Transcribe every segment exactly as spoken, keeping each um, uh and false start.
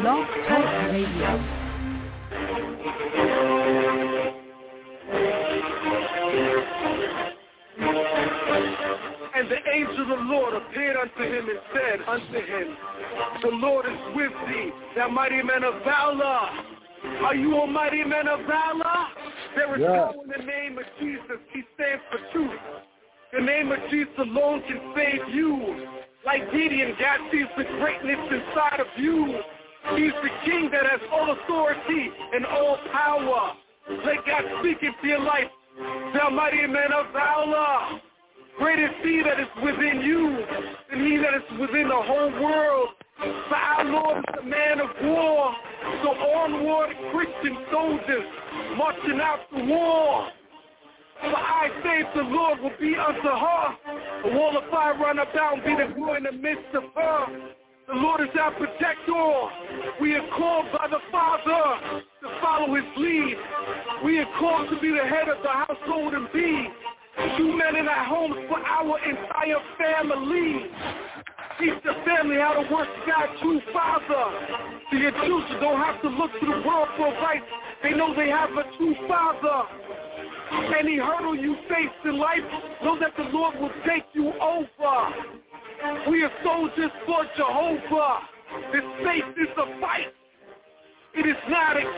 Blog Talk Radio. And the angel of the Lord appeared unto him and said unto him, the Lord is with thee, thou mighty man of valor. Are you a mighty man of valor? There is yeah. power in the name of Jesus. He stands for truth. The name of Jesus alone can save you. Like Gideon, God sees the greatness inside of you. He's the king that has all authority and all power. Let God speak into your life. Thou mighty man of valor. Greater is he that is within you than he that is within the whole world. For our Lord is a man of war. So onward, Christian soldiers marching out to war. For I say the Lord will be unto her. A wall of fire run about and be the glory in the midst of her. The Lord is our protector. We are called by the Father to follow his lead. We are called to be the head of the household and be two men in our homes for our entire family. Teach the family how to worship God, true Father. So your children don't have to look to the world for advice. They know they have a true Father. Any hurdle you face in life, know that the Lord will take you over. We are soldiers for Jehovah. This faith is a fight. It is not a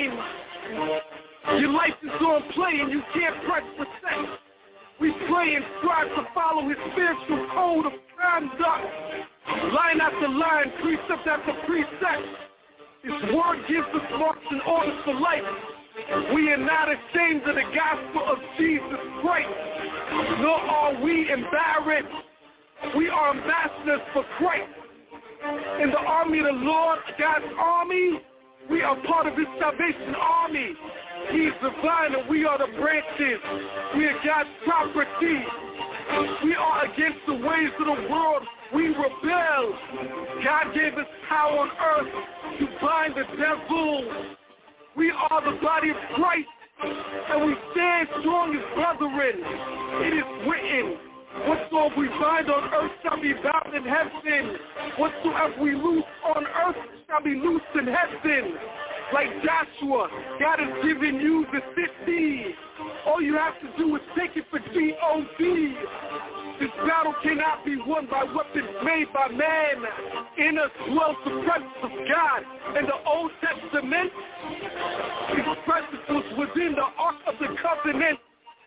game. Your life is on play and you can't press for sex. We pray and strive to follow his spiritual code of conduct. Line after line, precept after precept. His word gives us marks and orders for life. We are not ashamed of the gospel of Jesus Christ, nor are we embarrassed. We are ambassadors for Christ. In the army of the Lord, God's army, we are part of his salvation army. He's the vine and we are the branches. We are God's property. We are against the ways of the world. We rebel. God gave us power on earth to bind the devil. We are the body of Christ, and we stand strong as brethren. It is written, whatsoever we bind on earth shall be bound in heaven. Whatsoever we loose on earth shall be loosed in heaven. Like Joshua, God has given you the city. All you have to do is take it for G O D. This battle cannot be won by weapons made by man. In us dwells the presence of God. In the Old Testament, his presence was within the Ark of the Covenant.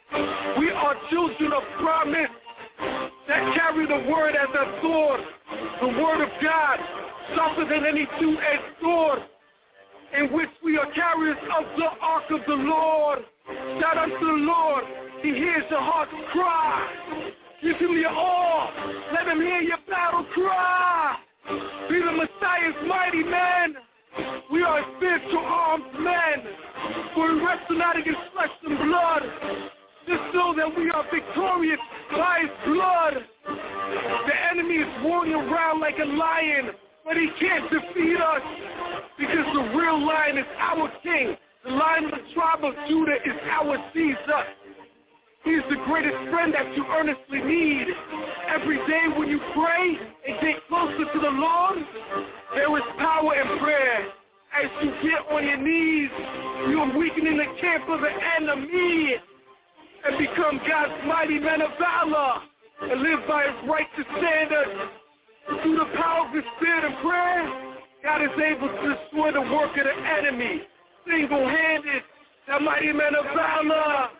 We are children of promise that carry the word as a sword. The word of God, sharper than any two-edged sword, in which we are carriers of the ark of the Lord. Shout unto the Lord. He hears your heart's cry. Give him your all. Let him hear your battle cry. Be the Messiah's mighty man. We are spiritual armed men. For we wrestle not against flesh and blood, just so that we are victorious by his blood. The enemy is roaring around like a lion, but he can't defeat us, because the real lion is our king. The lion of the tribe of Judah is our Jesus. He is the greatest friend that you earnestly need. Every day when you pray and get closer to the Lord, there is power in prayer. As you get on your knees, you are weakening the camp of the enemy and become God's mighty man of valor and live by his righteous standards. Through the power of his spirit and prayer, God is able to destroy the work of the enemy, single-handed, the mighty man of valor.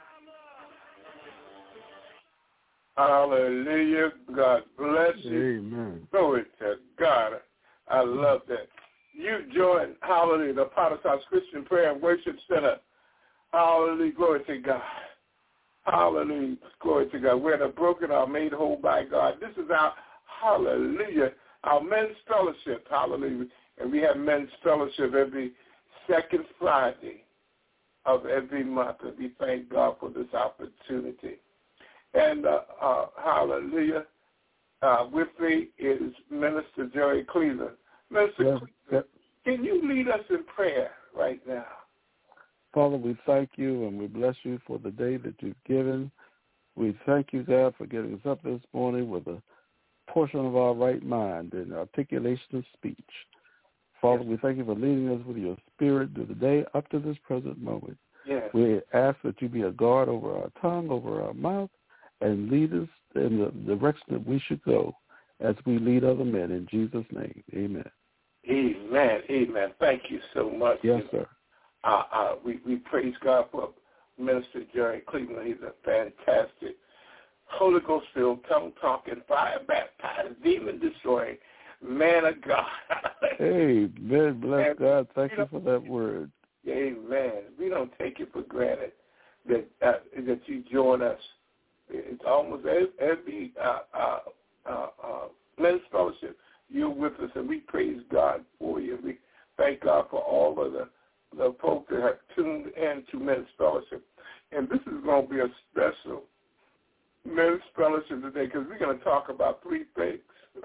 Hallelujah. God bless you. Amen. Glory to God. I love that. You join, hallelujah, the Potter's House Christian Prayer and Worship Center. Hallelujah. Glory to God. Hallelujah. Glory to God. Where the broken are made whole by God. This is our, hallelujah, our men's fellowship. Hallelujah. And we have men's fellowship every second Friday of every month. And we thank God for this opportunity. And uh, uh, hallelujah, uh, with me is Minister Jerry Cleveland. Minister yes, Cleveland, yes. Can you lead us in prayer right now? Father, we thank you and we bless you for the day that you've given. We thank you, God, for getting us up this morning with a portion of our right mind and articulation of speech. Father, yes. we thank you for leading us with your spirit through the day up to this present moment. Yes. We ask that you be a guard over our tongue, over our mouth, and lead us in the direction that we should go as we lead other men. In Jesus' name, amen. Amen. Amen. Thank you so much. Yes, sir. Uh, uh, we, we praise God for Minister Jerry Cleveland. He's a fantastic Holy Ghost-filled, tongue-talking, fire-baptized, demon-destroying man of God. Amen. Bless and, God. Thank you, you know, for that word. Amen. We don't take it for granted that uh, that you join us. It's almost every uh, uh, uh, uh, men's fellowship. You're with us, and we praise God for you. We thank God for all of the, the folks that have tuned in to men's fellowship. And this is going to be a special men's fellowship today because we're going to talk about three things.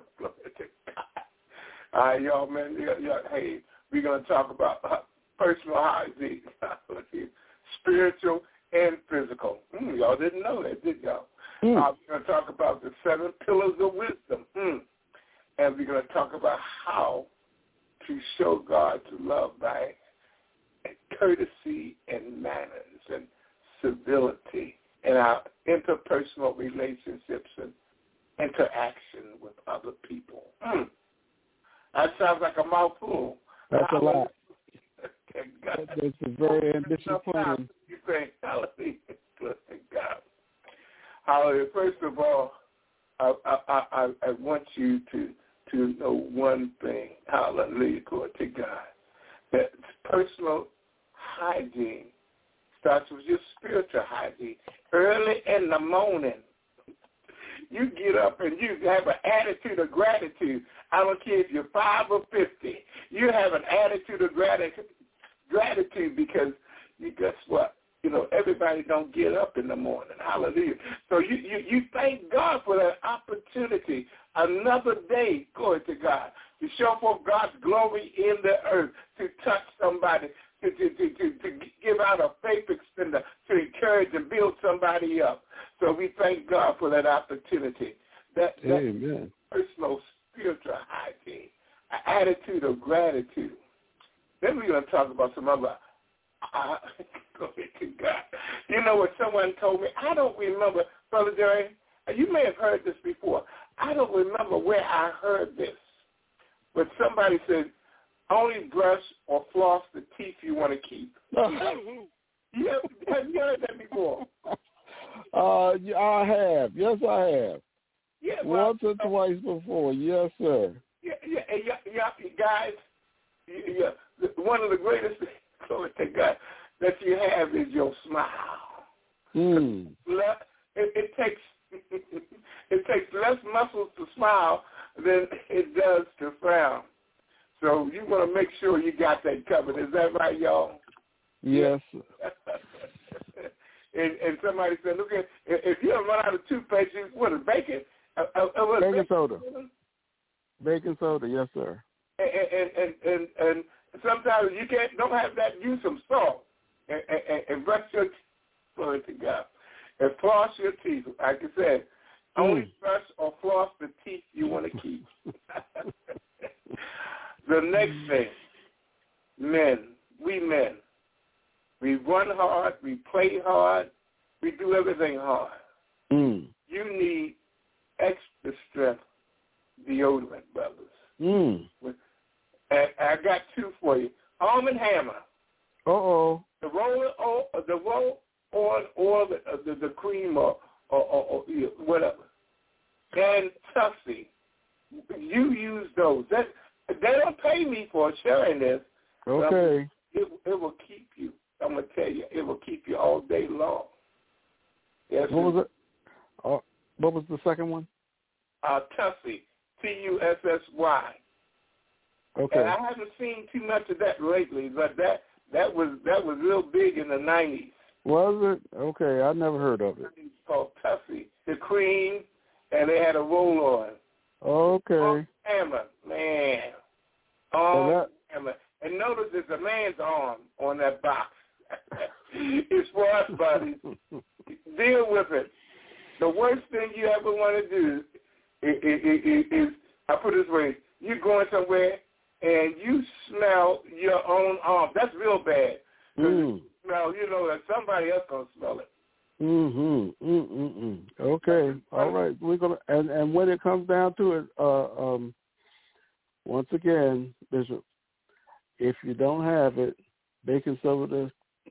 All right, y'all, man. Yeah, yeah, hey, we're going to talk about personal hygiene, spiritual and physical. Mm, y'all didn't know that, did y'all? Mm. Uh, we're going to talk about the seven pillars of wisdom. Mm. And we're going to talk about how to show God to love by courtesy and manners and civility in our interpersonal relationships and interaction with other people. Mm. That sounds like a mouthful. That's a lot. God. It's a very ambitious plan. You think, hallelujah, God. Hallelujah. First of all, I, I, I, I want you to, to know one thing. Hallelujah, glory to God. That personal hygiene starts with your spiritual hygiene. Early in the morning, you get up and you have an attitude of gratitude. I don't care if you're five or fifty. You have an attitude of gratitude, gratitude because you guess what? You know, everybody don't get up in the morning. Hallelujah. So you, you, you thank God for that opportunity, another day, glory to God, to show forth God's glory in the earth, to touch somebody, to, to, to, to, to give out a faith extender, to encourage and build somebody up. So we thank God for that opportunity. That, that Amen. Personal spiritual hygiene, an attitude of gratitude. Then we're going to talk about some other, uh, glory to God. You know what someone told me? I don't remember, Brother Jerry, you may have heard this before. I don't remember where I heard this, but somebody said, only brush or floss the teeth you want to keep. you have, have you heard that before? Uh, yeah, I have. Yes, I have. Yeah, well, once or twice before. Yes, sir. Yeah, yeah, yeah, yeah guys. Yeah, one of the greatest things, glory to God, that you have is your smile. Mm. It, it takes it takes less muscles to smile than it does to frown. So you want to make sure you got that covered. Is that right, y'all? Yes. and, and somebody said, look, at if you don't run out of toothpaste, you, what is bacon? Uh, uh, what is baking bacon soda. Baking soda, yes, sir. And and, and, and, and sometimes you can't don't have that. Use some salt and, and, and brush your teeth. Glory to God. And floss your teeth. Like I said, mm. only brush or floss the teeth you want to keep. The next thing, men, we men, we run hard, we play hard, we do everything hard. Mm. You need extra strength deodorant, brothers. Mm. And I got two for you. Arm and Hammer. Uh-oh. The roll on, the roll on oil, the, the, the cream or, or, or, or whatever. And Tussy. You use those. That, they don't pay me for sharing this. Okay. It, it will keep you. I'm going to tell you, it will keep you all day long. Yes, what was it? Uh, what was the second one? Uh, Tussy. T U S S Y. Okay. And I haven't seen too much of that lately, but that that was that was real big in the nineties. Was it? Okay, I never heard of it. It's called Tussy. The cream, and they had a roll-on. Okay. Arm Hammer, man. Arm so that... Hammer. And notice it's a man's arm on that box. It's for us, buddy. Deal with it. The worst thing you ever want to do is, is, is, is I put it this way, you're going somewhere and you smell your own arm. That's real bad. Mm. You smell, you know, that somebody else going to smell it. Mm-hmm. Mm-mm-mm. Okay. All right. We're gonna and, and when it comes down to it, uh, um, once again, Bishop, if you don't have it, baking soda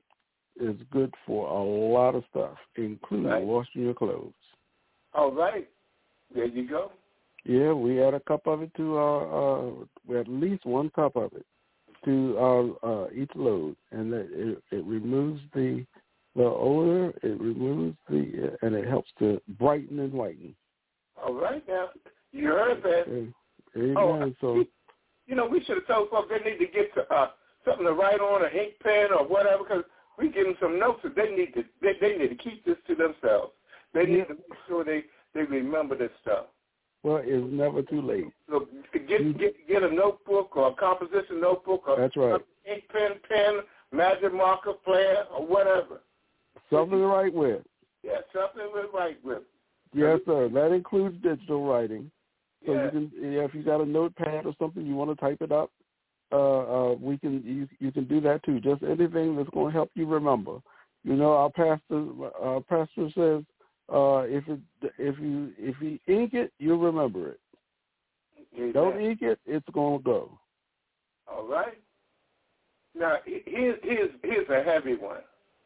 is good for a lot of stuff, including right. washing your clothes. All right. There you go. Yeah, we add a cup of it to our, uh, we at least one cup of it to our, uh, each load, and it, it, it removes the the odor, it removes the, and it helps to brighten and whiten. All right, now, you heard that. Okay. Amen. Oh, so, you know, we should have told folks they need to get to, uh, something to write on, an ink pen or whatever, because we give them some notes that they need to, they, they need to keep this to themselves. They need yeah. to make sure they, they remember this stuff. Well, it's never too late. So get get get a notebook or a composition notebook or That's right. ink pen, pen, magic marker, player, or whatever. Something to write with. Yeah, something to write with. Yes, sir. That includes digital writing. So yeah. you can, yeah, if you got a notepad or something, you want to type it up, uh, uh, we can you, you can do that too. Just anything that's going to help you remember. You know, our pastor our pastor says, uh, if it, if you if you ink it, you'll remember it. Exactly. Don't ink it, it's going to go. All right. Now here's here's here's a heavy one.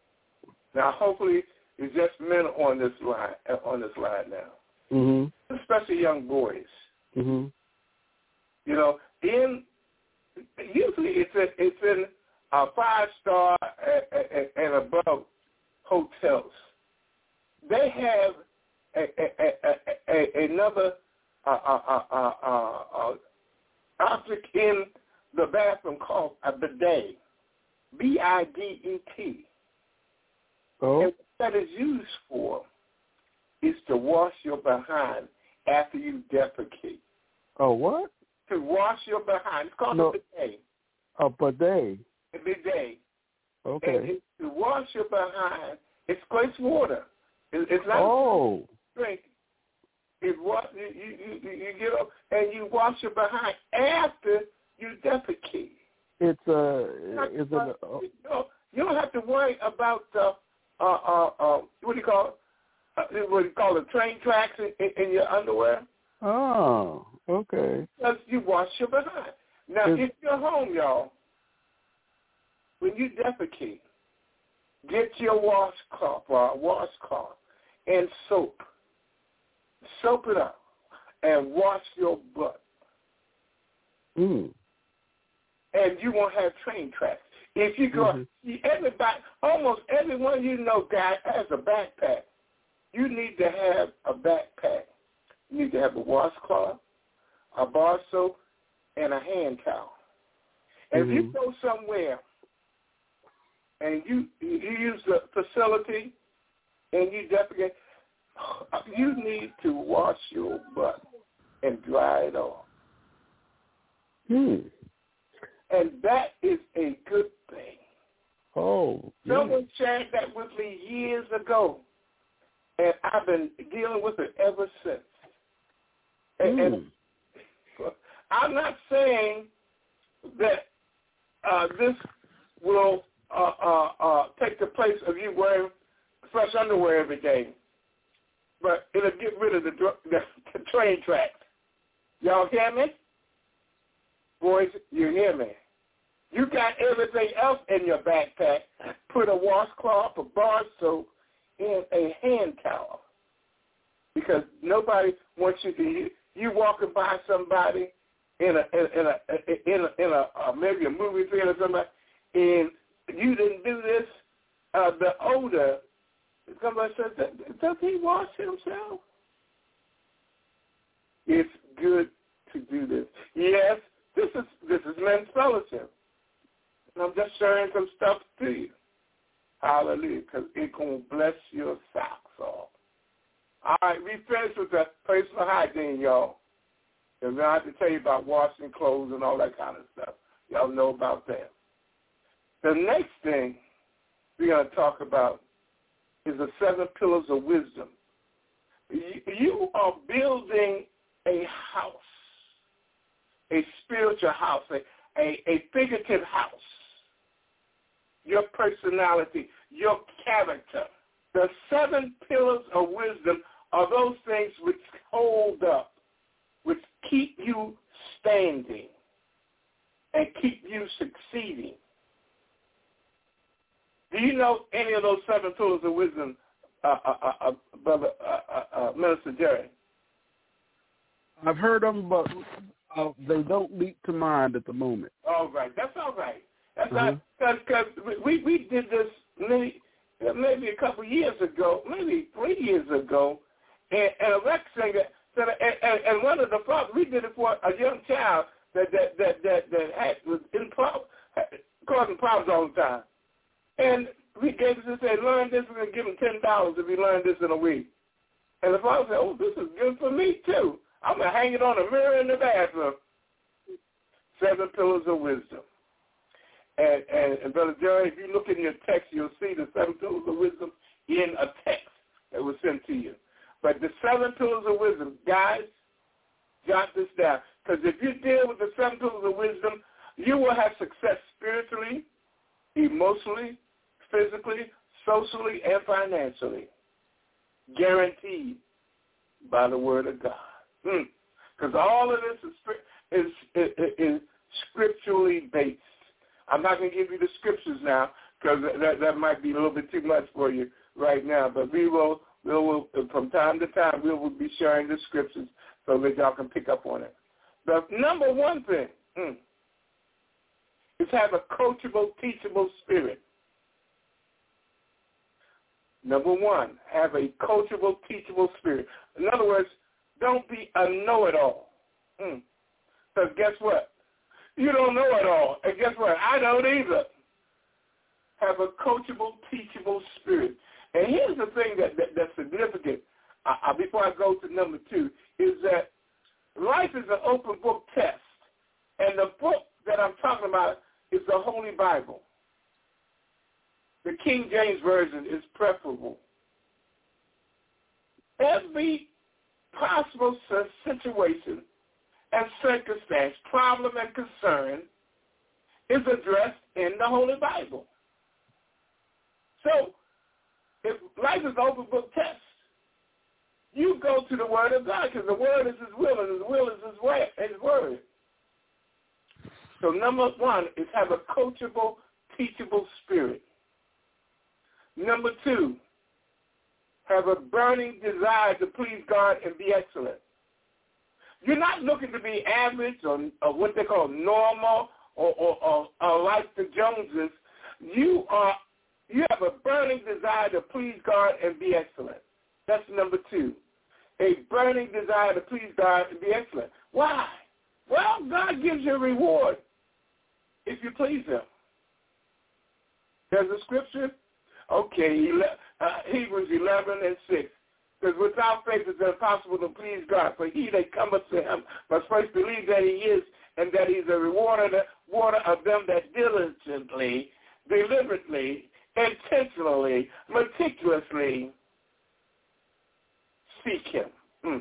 Now, hopefully, it's just men on this line on this line now, mm-hmm. especially young boys. Mm-hmm. You know, in usually it's in, it's in uh, five star and, and above hotels. They have a, a, a, a, another uh, uh, uh, uh, uh, object in the bathroom called a bidet, B I D E T. Oh. And what that is used for is to wash your behind after you defecate. Oh, what? To wash your behind. It's called no. a bidet. A bidet. A bidet. Okay. And it, to wash your behind, it's glass water. It, it's not oh. drink. It wash, you, you, you, you get up and you wash your behind after you defecate. It's a. Is it? A, oh. you, know, you don't have to worry about the. Uh, uh, uh, what do you call it? Uh, what do you call it? Train tracks in, in, in your underwear. Oh, okay. Because you wash your behind. Now, it's, if you're home, y'all, when you defecate, get your washcloth or washcloth and soap. Soap it up and wash your butt. Mm. And you won't have train tracks. If you go, mm-hmm. see, everybody, almost everyone you know, guy, has a backpack. You need to have a backpack. You need to have a washcloth, a bar soap, and a hand towel. And mm-hmm. if you go somewhere and you you use the facility and you definitely, you need to wash your butt and dry it off. Hmm. And that is a good thing. Oh. Someone yeah. shared that with me years ago, and I've been dealing with it ever since. And, mm. and I'm not saying that uh, this will uh, uh, uh, take the place of you wearing fresh underwear every day, but it'll get rid of the, the, the train tracks. Y'all hear me? Boys, you hear me? You got everything else in your backpack. Put a washcloth, a bar soap, and a hand towel. Because nobody wants you to, you, you walking by somebody in a, in a, in a, in a uh, maybe a movie theater or somebody, and you didn't do this, uh, the odor, somebody says, does he wash himself? It's good to do this. Yes, This is this is men's fellowship. And I'm just sharing some stuff to you. Hallelujah, because it's going to bless your socks off. All right, we finished with the personal hygiene, y'all. And then I have to tell you about washing clothes and all that kind of stuff. Y'all know about that. The next thing we're going to talk about is the seven pillars of wisdom. You are building a house. A spiritual house, a, a, a figurative house. Your personality, your character. The seven pillars of wisdom are those things which hold up, which keep you standing and keep you succeeding. Do you know any of those seven pillars of wisdom, uh, uh, uh, uh, Brother uh, uh, uh, Minister Jerry? I've heard them, but uh, they don't leap to mind at the moment. All right, that's all right. That's uh-huh. not because we we did this many, maybe a couple of years ago, maybe three years ago, and, and a rec singer said, and, and, and one of the fathers, we did it for a young child that that that that, that had was in problem, causing problems all the time, and we gave us and said, learn this. We're gonna give him ten dollars if he learned this in a week. And the father said, oh, this is good for me too. I'm gonna hang it on a mirror in the bathroom. Seven pillars of wisdom. And, and, and Brother Jerry, if you look in your text, you'll see the seven pillars of wisdom in a text that was sent to you. But the seven pillars of wisdom, guys, jot this down. Because if you deal with the seven pillars of wisdom, you will have success spiritually, emotionally, physically, socially, and financially. Guaranteed by the word of God. Because mm. all of this is, is, is, is scripturally based. I'm not going to give you the scriptures now because that, that might be a little bit too much for you right now. But we will, we will from time to time, we will be sharing the scriptures so that y'all can pick up on it. The number one thing mm, is have a coachable, teachable spirit. Number one, have a coachable, teachable spirit. In other words, don't be a know-it-all. Because mm. guess what? You don't know it all. And guess what? I don't either. Have a coachable, teachable spirit. And here's the thing that, that that's significant uh, before I go to number two, is that life is an open book test. And the book that I'm talking about is the Holy Bible. The King James Version is preferable. Every possible situation and circumstance, problem and concern is addressed in the Holy Bible. So, if life is an open book test, you go to the Word of God because the Word is His will and His will is His way, His Word. So number one is have a coachable, teachable spirit. Number two, have a burning desire to please God and be excellent. You're not looking to be average or, or what they call normal or, or, or, or like the Joneses. You are you have a burning desire to please God and be excellent. That's number two. A burning desire to please God and be excellent. Why? Well, God gives you a reward if you please Him. There's a scripture. Okay, uh, Hebrews eleven and six. Because without faith it is impossible to please God. For he that cometh to Him must first believe that He is, and that He's a rewarder of them that diligently, deliberately, intentionally, meticulously seek Him. Mm.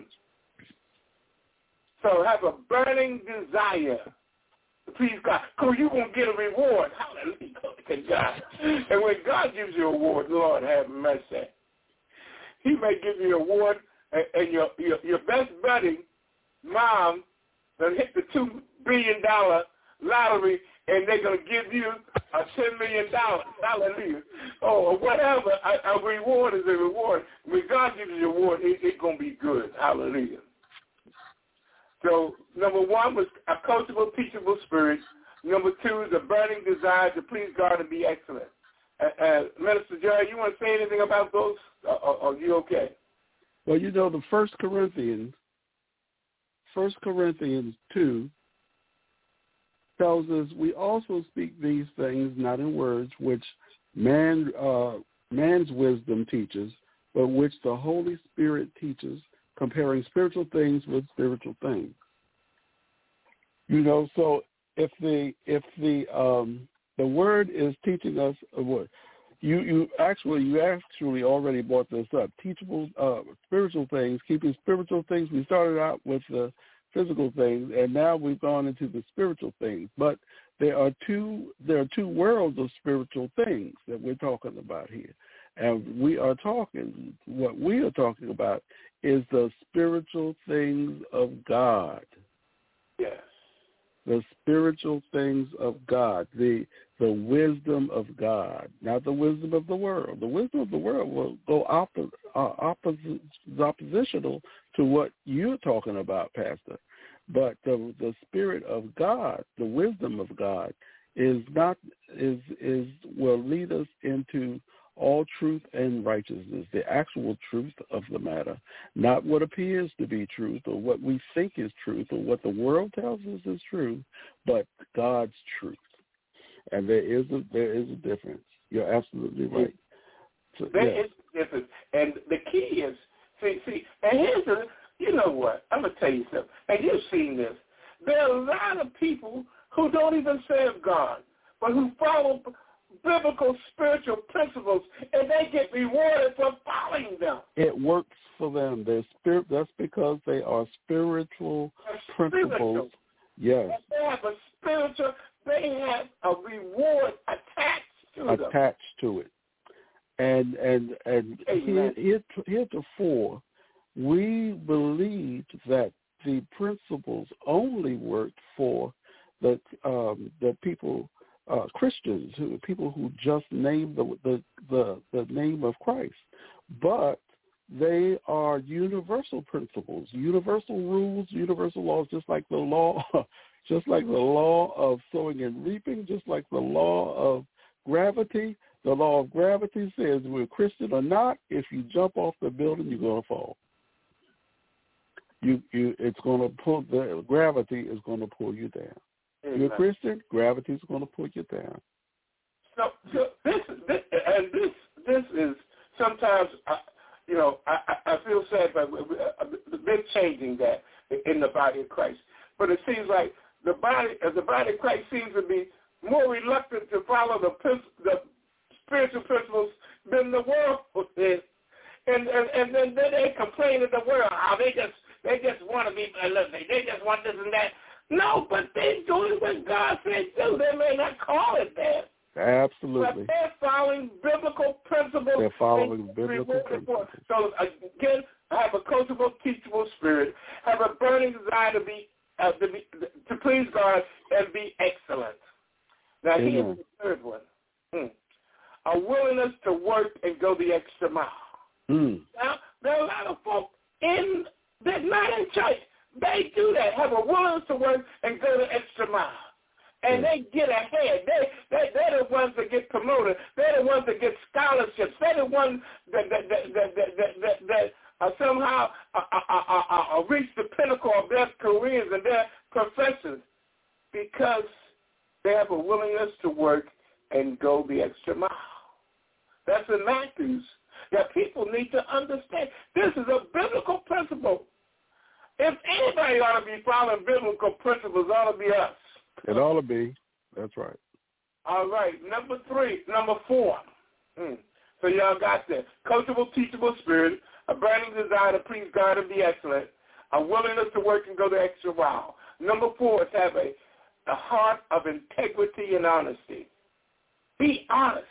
So have a burning desire to please God. Because you're going to get a reward. Hallelujah to God. And when God gives you a reward, Lord have mercy. He may give you an award, and, and your, your your best buddy, mom, that hit the two billion dollar lottery, and they're gonna give you a ten million dollars. Hallelujah. Oh, or whatever. A, a reward is a reward. When God gives you a reward, it, it's gonna be good. Hallelujah. So number one was a coachable, teachable spirit. Number two is a burning desire to please God and be excellent. Uh, uh, Minister Jerry, you want to say anything about those? Or, or, or are you okay? Well, you know, the First Corinthians, First Corinthians two tells us we also speak these things not in words which man uh, man's wisdom teaches, but which the Holy Spirit teaches, comparing spiritual things with spiritual things. You know, so if the if the um, the word is teaching us a word. You you actually you actually already brought this up. Teachable uh, spiritual things, keeping spiritual things. We started out with the physical things, and now we've gone into the spiritual things. But there are two there are two worlds of spiritual things that we're talking about here. And we are talking, what we are talking about is the spiritual things of God. Yes. The spiritual things of God, the the wisdom of God, not the wisdom of the world. The wisdom of the world will go oppo- uh, opposite, oppositional to what you're talking about, Pastor. But the the spirit of God, the wisdom of God, is not is is will lead us into all truth and righteousness, the actual truth of the matter, not what appears to be truth or what we think is truth or what the world tells us is true, but God's truth. And there is a, there is a difference. You're absolutely right. So, there yes. is a difference. And the key is, see, see, and here's the, you know what, I'm going to tell you something, and you've seen this. There are a lot of people who don't even serve God, but who follow biblical spiritual principles, and they get rewarded for following them. It works for them. They're spirit. That's because they are spiritual They're principles. Spiritual. Yes. And they have a spiritual. They have a reward attached to attached them. to it, and and and here, here, heretofore, we believed that the principles only worked for the um, the people. Uh, Christians, who people who just name the, the the the name of Christ, but they are universal principles, universal rules, universal laws, just like the law, just like the law of sowing and reaping, just like the law of gravity. The law of gravity says, whether Christian or not, if you jump off the building, you're going to fall. You you, it's going to pull the gravity is going to pull you down. You're a Christian, gravity is going to pull you down. So, so this, this, and this, this is sometimes, uh, you know, I, I feel sad, but they're changing that in the body of Christ. But it seems like the body, the body of Christ seems to be more reluctant to follow the the spiritual principles than the world is, and and and then they complain at the world how they just they just want to be, they just want this and that. No, but they're doing what God said do. They may not call it that. Absolutely. But they're following biblical principles. They're following biblical principles. So, again, have a coachable, teachable spirit. Have a burning desire to be, uh, to, be to please God and be excellent. Now, Amen. Here's the third one. Hmm. A willingness to work and go the extra mile. Mm. Now, there are a lot of folks in, they're not in church. They do that, have a willingness to work and go the extra mile. And yeah. they get ahead. They, they, they're the ones that get promoted. They're the ones that get scholarships. They're the ones that, that, that, that, that, that, that uh, somehow uh, uh, uh, uh, reach the pinnacle of their careers and their professions because they have a willingness to work and go the extra mile. That's in Matthews. That people need to understand. This is a biblical principle. If anybody ought to be following biblical principles, it ought to be us. It ought to be. That's right. All right. Number three. Number four. Mm. So y'all got that. Coachable, teachable spirit, a burning desire to please God and be excellent, a willingness to work and go the extra mile. Number four is have a, a heart of integrity and honesty. Be honest.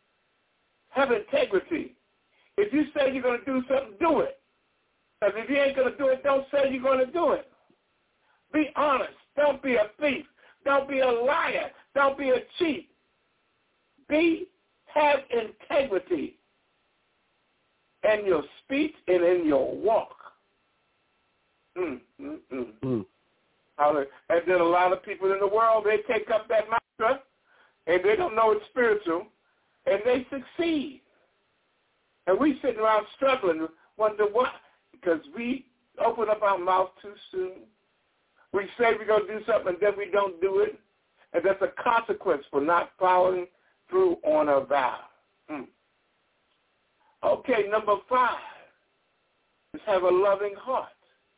Have integrity. If you say you're going to do something, do it. Because if you ain't going to do it, don't say you're going to do it. Be honest. Don't be a thief. Don't be a liar. Don't be a cheat. Be, have integrity in your speech and in your walk. Mm, mm, mm. Mm. And then a lot of people in the world, they take up that mantra, and they don't know it's spiritual, and they succeed. And we sitting around struggling, wonder why. Because we open up our mouth too soon. We say we're going to do something, and then we don't do it. And that's a consequence for not following through on a vow. Hmm. Okay, number five is have a loving heart.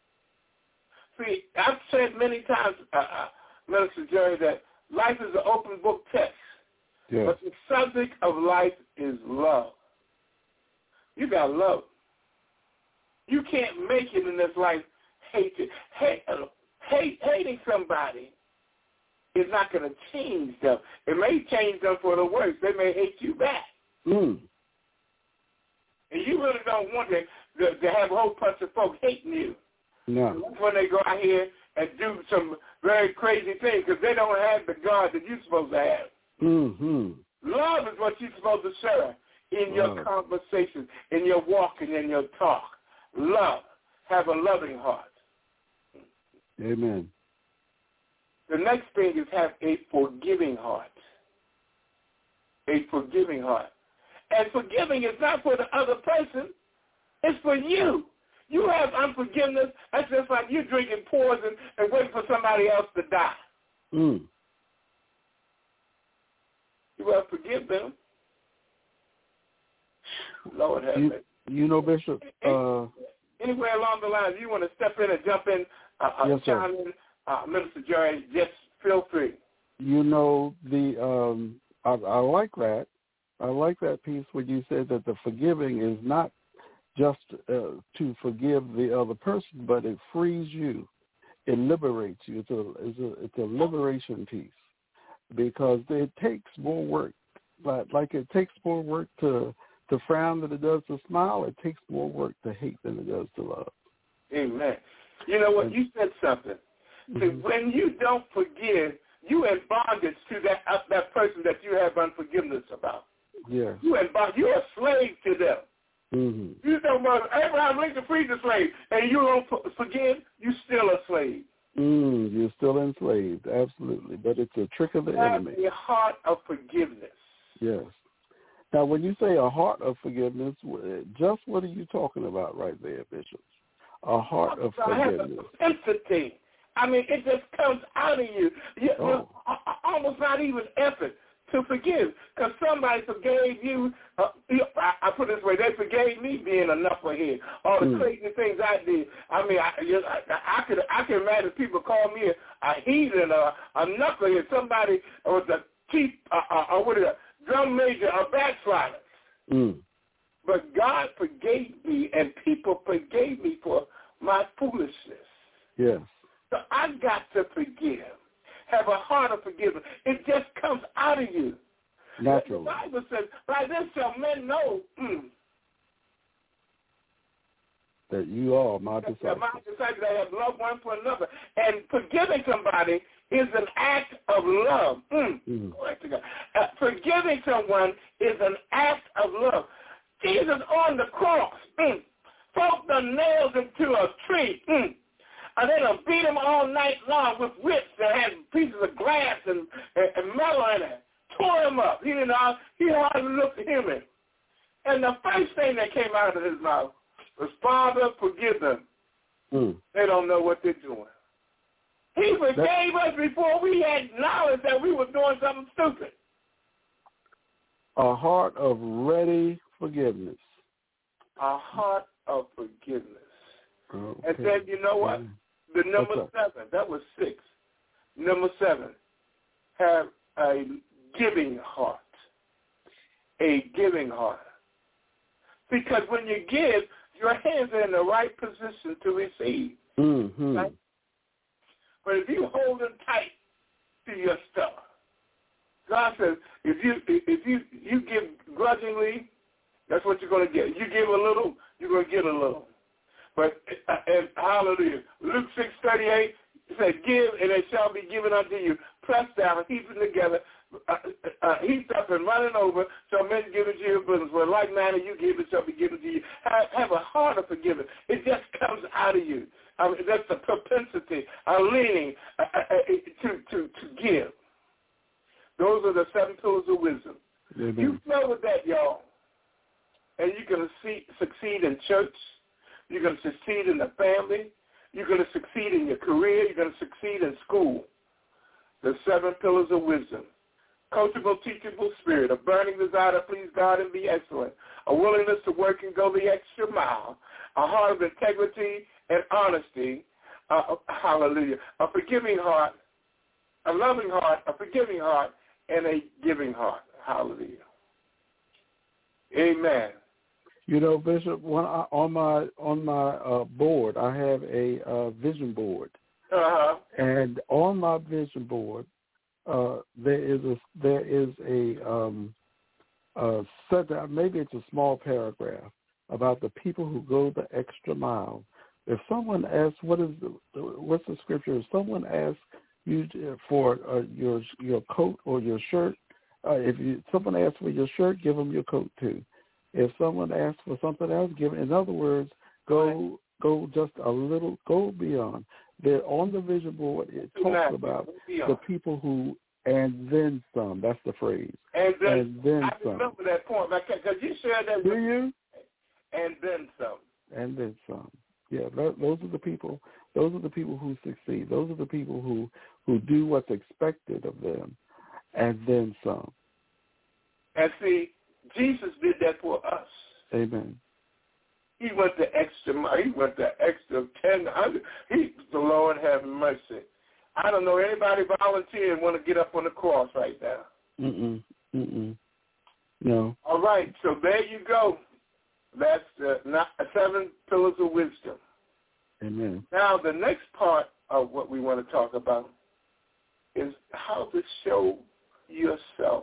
See, I've said many times, uh, uh, Minister Jerry, that life is an open book text. Yeah. But the subject of life is love. You got love. You can't make it in this life hatred. Hate, hate, hating somebody is not going to change them. It may change them for the worse. They may hate you back. Mm. And you really don't want to, to, to have a whole bunch of folks hating you. No. When they go out here and do some very crazy things because they don't have the God that you're supposed to have. Mm-hmm. Love is what you're supposed to share in your Love. conversation, in your walking, in your talk. Love. Have a loving heart. Amen. The next thing is have a forgiving heart. A forgiving heart. And forgiving is not for the other person. It's for you. You have unforgiveness. That's just like you drinking poison and waiting for somebody else to die. Mm. You will forgive them. Lord have you, mercy. You know, Bishop. Uh, Anywhere along the line, if you want to step in and jump in, uh, yes, uh, chime in, uh, Minister Jerry, just feel free. You know, the um, I, I like that. I like that piece where you said that the forgiving is not just uh, to forgive the other person, but it frees you. It liberates you. It's a, it's a, it's a liberation piece because it takes more work. Like, like it takes more work to, to frown than it does to smile. It takes more work to hate than it does to love. Amen. You know what? And, you said something. Mm-hmm. See, when you don't forgive, you in bondage to that uh, that person that you have unforgiveness about. Yeah. You in bondage. You're a slave to them. Mm-hmm. You know, about Abraham Lincoln freed a slave, and you don't forgive, you're still a slave. Mm, you're still enslaved, absolutely. But it's a trick of the Have enemy. a heart of forgiveness. Yes. Now, when you say a heart of forgiveness, just what are you talking about right there, Bishop? A heart of forgiveness. I have a propensity. I mean, it just comes out of you. you oh. Almost not even effort to forgive, because somebody forgave you. Uh, I, I put it this way: they forgave me being a knucklehead, all the mm. crazy things I did. I mean, I, I, I could I can imagine people call me a, a heathen, or a knucklehead, somebody or the chief, uh, uh, or what is it, drum major, a backslider. Mm. But God forgave me, and people forgave me for my foolishness. Yes. So I've got to forgive. Have a heart of forgiveness. It just comes out of you. Naturally. The Bible says, by this shall men know mm, that you are my disciples. My disciples, they have loved one for another. And forgiving somebody is an act of love. Mm. Mm. Uh, forgiving someone is an act of love. Jesus on the cross, mm, folk done nailed him to a tree. Mm. And they done beat him all night long with whips that had pieces of glass and, and, and metal in it. Tore him up. He didn't. He hardly looked human. And the first thing that came out of his mouth was, "Father, forgive them. Mm. They don't know what they're doing." He forgave us before we had knowledge that we were doing something stupid. A heart of ready forgiveness. A heart of forgiveness. Okay. And then, you know what? The number seven, that was six. Number seven, have a giving heart. A giving heart. Because when you give, your hands are in the right position to receive. Mm-hmm. Right? But if you hold them tight to your stuff, God says, if you if you, you give grudgingly, that's what you're going to get. You give a little, you're going to get a little. But, uh, and hallelujah, Luke six thirty-eight said, "Give, and it shall be given unto you. Pressed down, heaping together, uh, uh, heaped up and running over, shall men give it to your bosoms. For like manner you give, it shall be given to you." Have, have a heart of forgiveness. It just comes out of you. I mean, that's a propensity, a leaning uh, uh, to, to, to give. Those are the seven pillars of wisdom. Mm-hmm. You flow with that, y'all, and you can see, succeed in church. You're going to succeed in the family. You're going to succeed in your career. You're going to succeed in school. The seven pillars of wisdom. Coachable, teachable spirit. A burning desire to please God and be excellent. A willingness to work and go the extra mile. A heart of integrity and honesty. Uh, hallelujah. A forgiving heart. A loving heart. A forgiving heart. And a giving heart. Hallelujah. Amen. You know, Bishop, when I, on my on my uh, board, I have a uh, vision board Uh-huh. And on my vision board, uh, there is a there is a um, uh, set down, maybe it's a small paragraph about the people who go the extra mile. If someone asks, what is the, what's the scripture? If someone asks you for uh, your your coat or your shirt, uh, if you, someone asks for your shirt, give them your coat too. If someone asks for something else, give it. In other words, go go just a little, go beyond. There on the vision board, it talks about the people who, and then some. That's the phrase. And then, and then I some. remember that point because you shared that. Do with you? And then some. And then some. Yeah, those are the people. Those are the people who succeed. Those are the people who, who do what's expected of them, and then some. And see, Jesus did that for us. Amen. He went the extra mile. He went the extra ten. He, the Lord have mercy. I don't know anybody volunteer and want to get up on the cross right now. Mm-mm. Mm-mm. No. All right, so there you go. That's the not, seven pillars of wisdom. Amen. Now, the next part of what we want to talk about is how to show yourself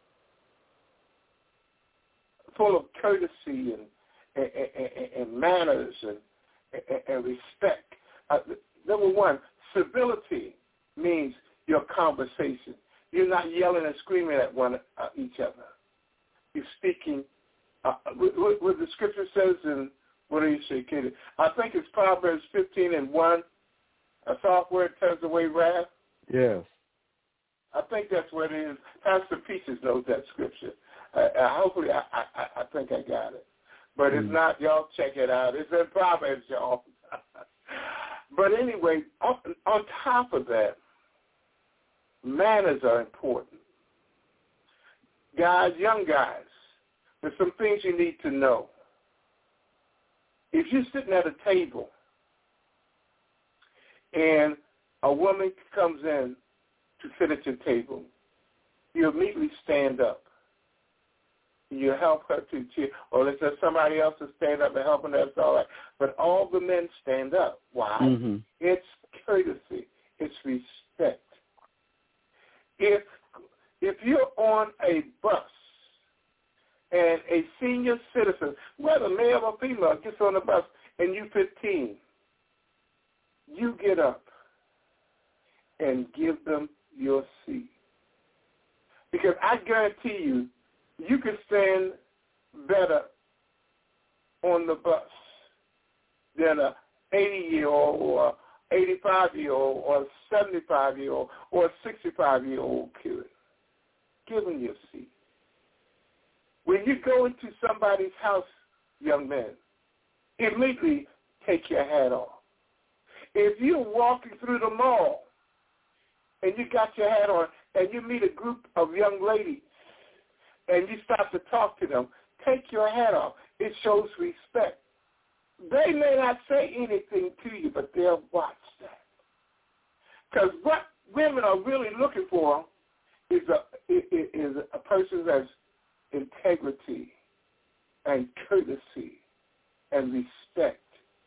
full of courtesy and and, and, and manners and, and, and respect. Uh, number one, civility means your conversation. You're not yelling and screaming at one uh, each other. You're speaking. Uh, what, what the scripture says in, what do you say, Katie? I think it's Proverbs fifteen and one. A soft word turns away wrath. Yes. I think that's what it is. Pastor Peaches knows that scripture. Uh, uh, hopefully, I, I, I think I got it. But mm. if not, y'all check it out. It's in Proverbs, y'all. But anyway, on, on top of that, manners are important. Guys, young guys, there's some things you need to know. If you're sitting at a table and a woman comes in to sit at your table, you immediately stand up. You help her to cheer, or if there's somebody else to stand up and help her, that's all right. But all the men stand up. Why? Mm-hmm. It's courtesy. It's respect. If if you're on a bus and a senior citizen, whether male or female, gets on the bus and you're fifteen, you get up and give them your seat. Because I guarantee you, you can stand better on the bus than a eighty-year-old or eighty-five-year-old or a seventy-five-year-old or a sixty-five-year-old kid. Give them your seat. When you go into somebody's house, young men, immediately take your hat off. If you're walking through the mall and you got your hat on and you meet a group of young ladies, and you stop to talk to them, take your hat off. It shows respect. They may not say anything to you, but they'll watch that. Because what women are really looking for is a, is a person that's integrity and courtesy and respect.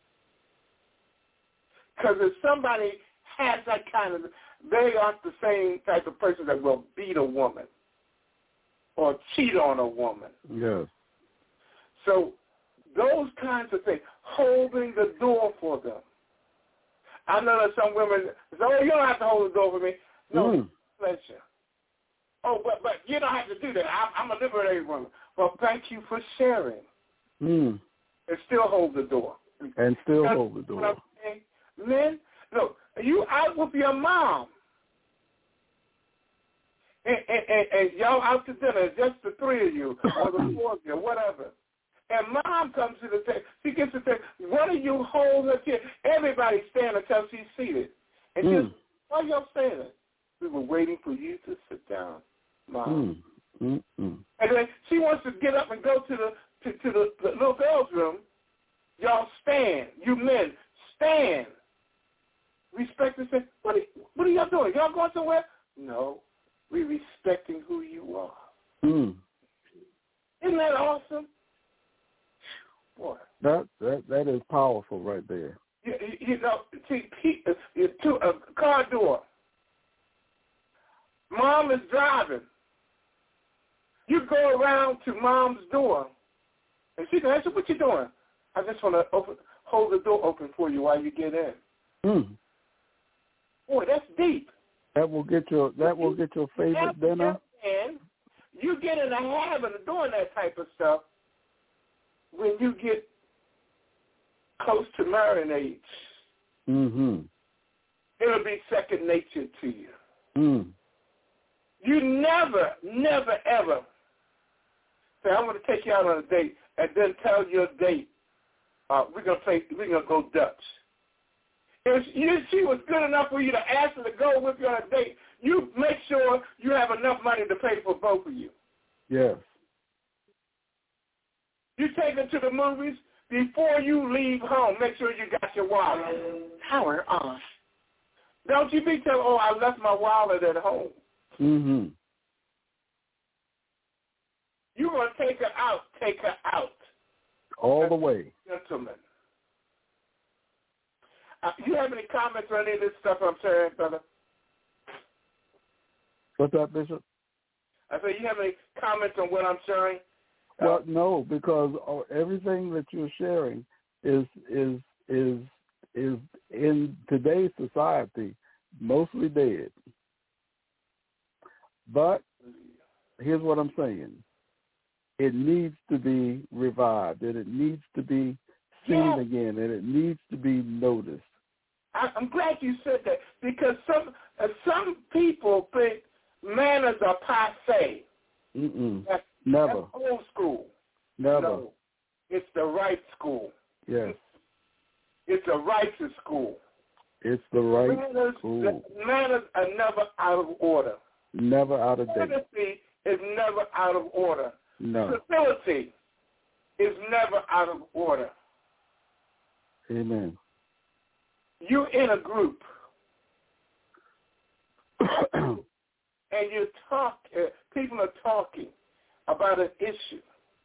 Because if somebody has that kind of, they aren't the same type of person that will beat a woman or cheat on a woman. Yes. So those kinds of things, holding the door for them. I know that some women say, oh, you don't have to hold the door for me. No, mm. pleasure. Oh, but but you don't have to do that. I'm, I'm a liberated woman. Well, thank you for sharing. Mm. And still hold the door. And still because, hold the door. What I'm saying, men, look, you out with your mom. And, and, and, and y'all out to dinner, just the three of you, or the four of you, whatever. And mom comes to the table. She gets to the table. What are you holding her kid? Everybody stand until she's seated. And mm. just, why y'all standing? We were waiting for you to sit down, mom. Mm. Mm. Mm. And then she wants to get up and go to the to, to the, the little girl's room. Y'all stand. You men, stand. Respect and say, what are, what are y'all doing? Y'all going somewhere? No. We're respecting who you are. Mm. Isn't that awesome? Boy. That, that that is powerful right there. You, you know, see, to a car door. Mom is driving. You go around to mom's door, and she can ask you, what you doing? I just want to open, hold the door open for you while you get in. Mm. Boy, that's deep. That will get your that will get your favorite dinner. And you get in the habit of doing that type of stuff when you get close to marrying age. Mm-hmm. It'll be second nature to you. Mm. You never, never, ever say, I'm going to take you out on a date, and then tell your date, uh, we're going to play, we're going to go Dutch. If you, she was good enough for you to ask her to go with you on a date, you make sure you have enough money to pay for both of you. Yes. You take her to the movies, before you leave home, make sure you got your wallet. Power off. Don't you be telling, oh, I left my wallet at home. Mm-hmm. You want to take her out, take her out. All the way. Gentlemen. Uh, you have any comments on any of this stuff I'm saying, brother? What's that, Bishop? I said, you have any comments on what I'm sharing? Well, no, because everything that you're sharing is is is is in today's society mostly dead. But here's what I'm saying: it needs to be revived, and it needs to be seen yeah. again, and it needs to be noticed. I, I'm glad you said that, because some uh, some people think manners are passé. Mm-mm. That's, Never. That's old school. Never. No, it's the right school. Yes. It's a righteous school. It's the right manners, school. The manners are never out of order. Never out of date. Courtesy is never out of order. No. Civility is never out of order. Amen. You're in a group, and you talk. Uh, people are talking about an issue,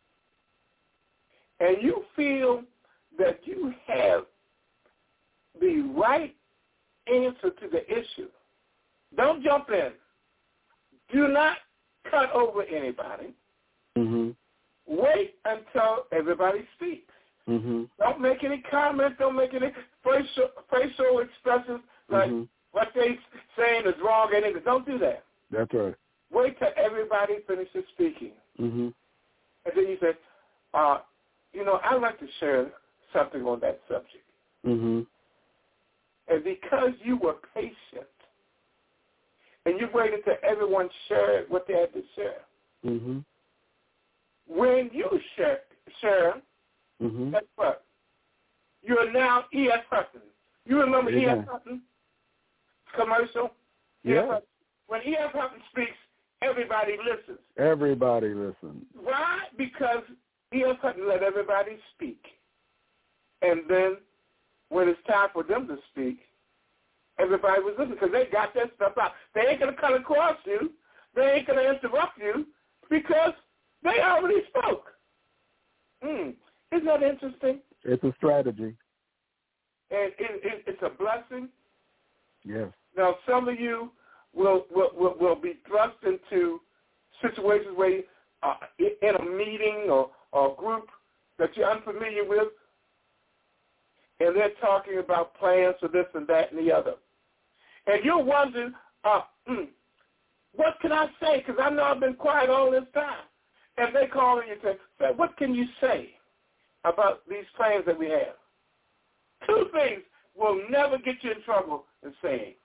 and you feel that you have the right answer to the issue. Don't jump in. Do not cut over anybody. Mm-hmm. Wait until everybody speaks. Mm-hmm. Don't make any comments. Don't make any facial, facial expressions like mm-hmm. what they saying is wrong. Anything. Don't do that. That's right. Wait till everybody finishes speaking. Mm-hmm. And then you say, uh, you know, I'd like to share something on that subject. Mm-hmm. And because you were patient and you waited till everyone shared what they had to share, mm-hmm. when you share, share mm-hmm. guess what? You are now E S. Hutton. You remember yeah. E S. Hutton commercial? Yeah. When E S. Hutton speaks, everybody listens. Everybody listens. Why? Because E S. Hutton let everybody speak. And then when it's time for them to speak, everybody was listening because they got their stuff out. They ain't going to cut across you. They ain't going to interrupt you because they already spoke. Hmm. Isn't that interesting? It's a strategy. And it, it, it's a blessing. Yes. Now, some of you will will, will, will be thrust into situations where you, uh, in a meeting or, or a group that you're unfamiliar with, and they're talking about plans for this and that and the other. And you're wondering, uh, mm, what can I say? Because I know I've been quiet all this time. And they call and you say, say, what can you say about these plans that we have? Two things will never get you in trouble in saying.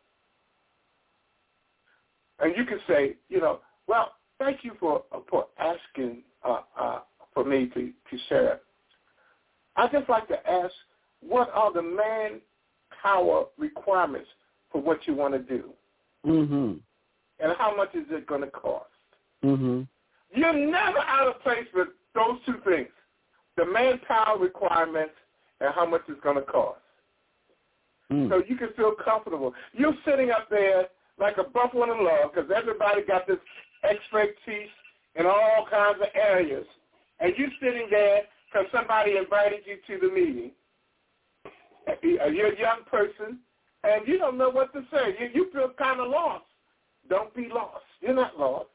And you can say, you know, well, thank you for for asking uh, uh, for me to, to share. I'd just like to ask, what are the manpower requirements for what you want to do? Mm-hmm. And how much is it going to cost? Mm-hmm. You're never out of place with those two things, the manpower requirements and how much it's going to cost. Mm. So you can feel comfortable. You're sitting up there like a buffalo in a log because everybody got this expertise in all kinds of areas. And you're sitting there because somebody invited you to the meeting. you're a young person, and you don't know what to say. You, you feel kind of lost. Don't be lost. You're not lost.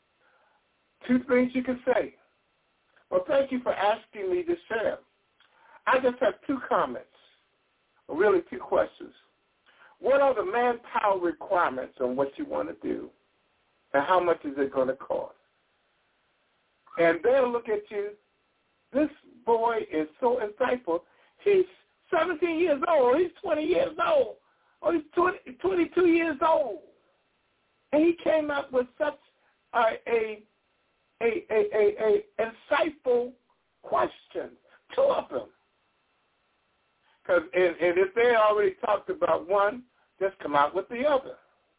Two things you can say. Well, thank you for asking me to share. I just have two comments, or really two questions. What are the manpower requirements on what you want to do, and how much is it going to cost? And they'll look at you. This boy is so insightful. He's seventeen years old. He's twenty years old. Oh, he's twenty, twenty-two years old. And he came up with such a, a, a, a, a, a insightful question. Two of them. Because and, and if they already talked about one, just come out with the other.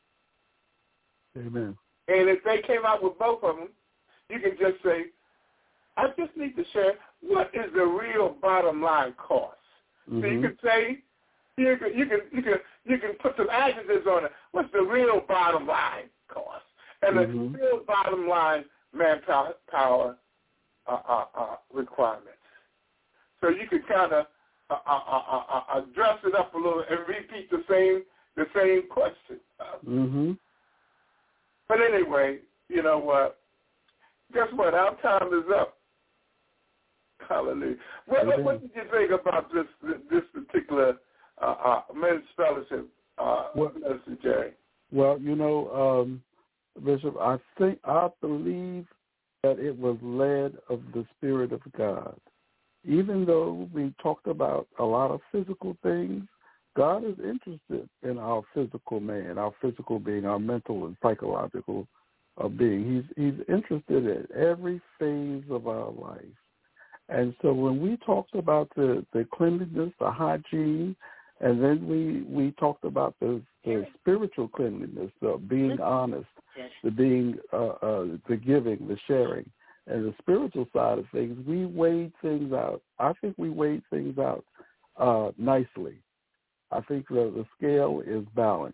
Amen. And if they came out with both of them, you can just say, I just need to share what is the real bottom line cost. Mm-hmm. So you can say, you can, you can you can you can put some adjectives on it. What's the real bottom line cost? And mm-hmm. the real bottom line manpower power, uh, uh, uh, requirements. So you can kind of uh, uh, uh, uh, uh, dress it up a little and repeat the same the same question. Mm-hmm. But anyway, you know what? Guess what? Our time is up. Hallelujah. What, what, what did you think about this this particular uh, uh, men's fellowship, uh, well, Mister Jerry? Well, you know, um, Bishop, I think I believe that it was led of the Spirit of God. Even though we talked about a lot of physical things, God is interested in our physical man, our physical being, our mental and psychological uh, being. He's he's interested in every phase of our life. And so when we talked about the, the cleanliness, the hygiene, and then we, we talked about the, the spiritual cleanliness, the being honest, the being, uh, uh, the giving, the sharing, and the spiritual side of things, we weighed things out. I think we weighed things out uh, nicely. I think the, the scale is balanced.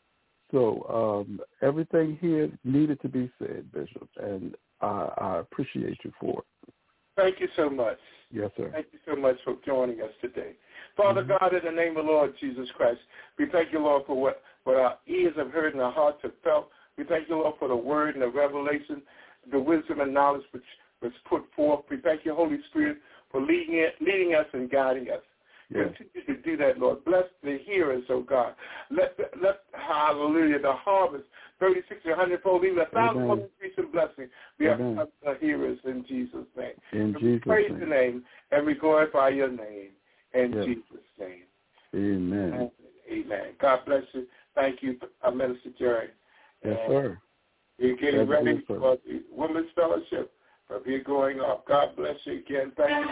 So um, everything here needed to be said, Bishop, and I, I appreciate you for it. Thank you so much. Yes, sir. Thank you so much for joining us today. Father mm-hmm. God, in the name of the Lord Jesus Christ, we thank you, Lord, for what, what our ears have heard and our hearts have felt. We thank you, Lord, for the word and the revelation, the wisdom and knowledge which was put forth. We thank you, Holy Spirit, for leading, it, leading us and guiding us. Yes. Continue to do that, Lord. Bless the hearers, oh God. Let, the, let hallelujah, the harvest, thirty-six and one hundred fold, even a thousand fold increase in blessing. We Amen. Are the hearers in Jesus' name. In and Jesus' we praise name. your name, and we glorify your name in yes. Jesus' name. Amen. Amen. God bless you. Thank you, uh, Minister Jerry. Yes, and sir. We're getting That's ready good, for the Women's Fellowship. But we're going off. God bless you again. Thank you.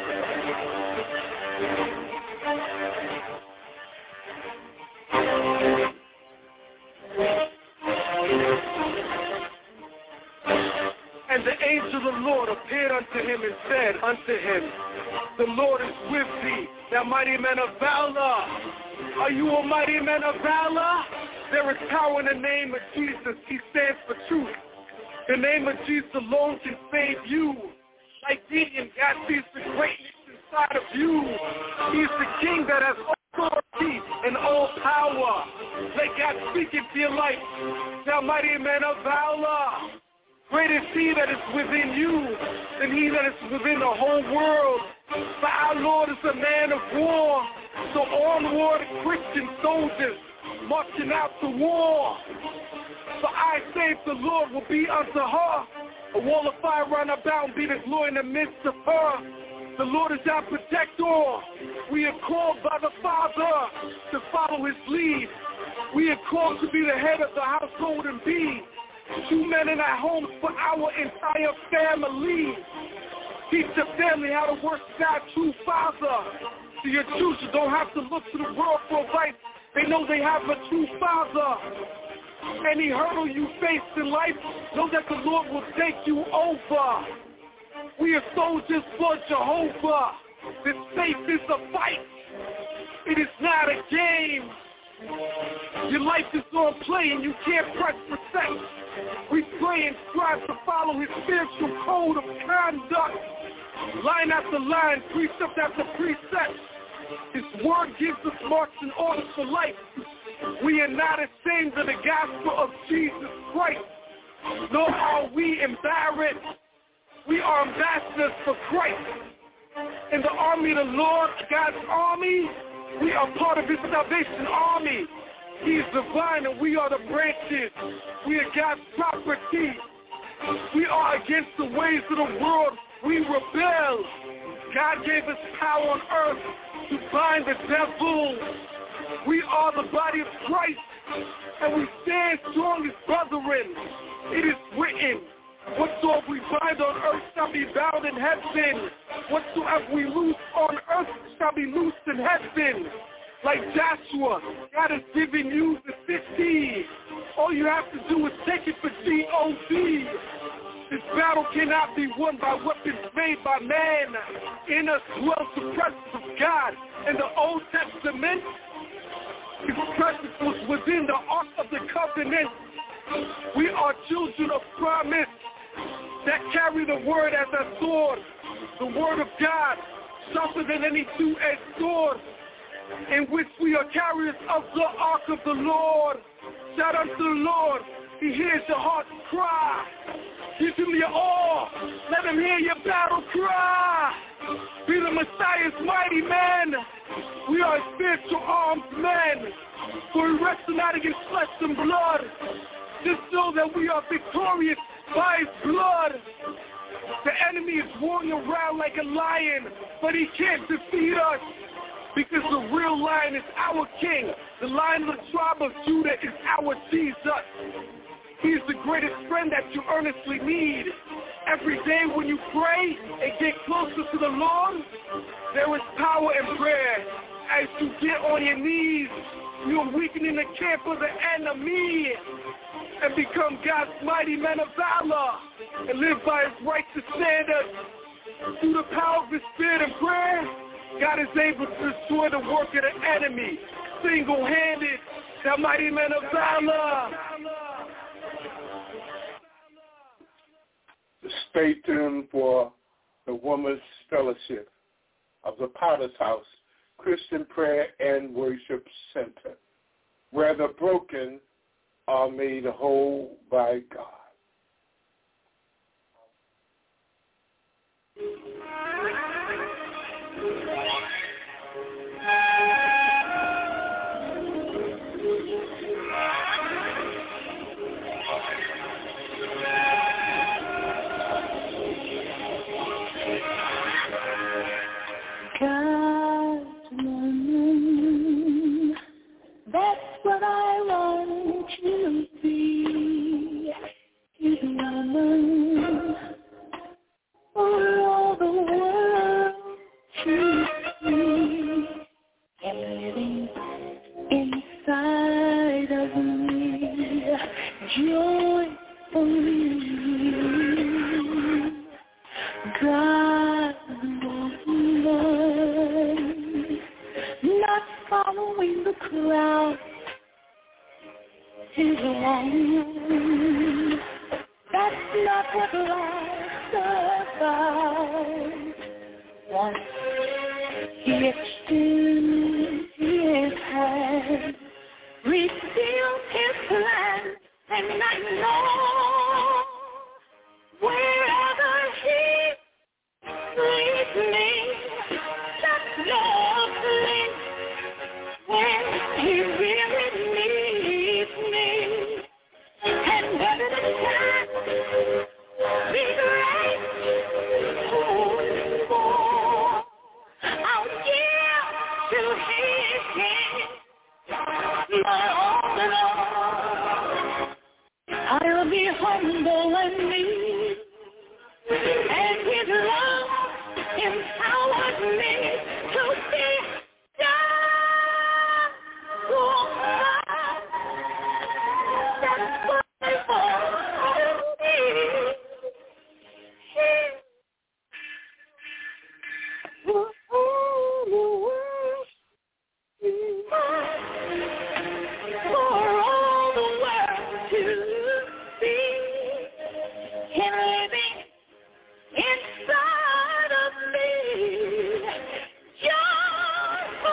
And the angel of the Lord appeared unto him and said unto him, the Lord is with thee, thou mighty man of valor. Are you a mighty man of valor? There is power in the name of Jesus. He stands for truth. The name of Jesus alone can save you. Like Gideon, God sees the greatness inside of you. He's the king that has authority and all power. Let God speak into your life. Thou mighty man of valor. Great is he that is within you than he that is within the whole world. For our Lord is a man of war. So onward, Christian soldiers marching out to war. For I say the Lord will be unto her a wall of fire round about and be the glory in the midst of her. The Lord is our protector. We are called by the Father to follow his lead. We are called to be the head of the household and be two men in our homes for our entire family. Teach the family how to worship our true Father. So your children don't have to look to the world for advice. They know they have a true Father. Any hurdle you face in life, know that the Lord will take you over. We are soldiers for Jehovah. This faith is a fight. It is not a game. Your life is on play and you can't press reset. We pray and strive to follow his spiritual code of conduct. Line after line, precept after precept. His word gives us marks and orders for life. We are not ashamed of the gospel of Jesus Christ, nor are we embarrassed. We are ambassadors for Christ. In the army of the Lord, God's army, we are part of his salvation army. He is the vine and we are the branches. We are God's property. We are against the ways of the world. We rebel. God gave us power on earth to bind the devil. We are the body of Christ, and we stand strong as brethren. It is written, whatsoever we bind on earth shall be bound in heaven. Whatsoever we loose on earth shall be loosed in heaven. Like Joshua, God has given you the city. All you have to do is take it for G O D. This battle cannot be won by weapons made by man. In us dwells the presence of God. In the Old Testament, his presence was within the ark of the covenant. We are children of promise that carry the word as a sword. The word of God, sharper than any two-edged sword, in which we are carriers of the ark of the Lord. Shout unto the Lord. He hears your heart's cry. Give him your all. Let him hear your battle cry. Be the Messiah's mighty man. We are spiritual armed men. For we wrestle not against flesh and blood, just so that we are victorious by his blood. The enemy is roaring around like a lion, but he can't defeat us, because the real lion is our king. The lion of the tribe of Judah is our Jesus. He is the greatest friend that you earnestly need. Every day when you pray and get closer to the Lord, there is power in prayer. As you get on your knees, you are weakening the camp of the enemy and become God's mighty men of valor and live by his righteous standards. Through the power of his spirit and prayer, God is able to destroy the work of the enemy, single-handed, the mighty men of valor. Stay tuned for the Women's Fellowship of the Potter's House Christian Prayer and Worship Center, where the broken are made whole by God. God's woman, that's what I want you to be. His woman, for all the world to see, and living inside of me, joyfully. God's woman, not following the crowd, his own. That's not what life's about. Once he extends his hand, reveals his plan, and I know wherever he leads me, that's your place. When he really needs me, and whether the time be great or small, I'll give to his hand my all in all. I'll be humble and meek, and his love empowers me to be God's woman. That's what I want to be. For all the world, for all the world to see, him living inside of me, joyfully.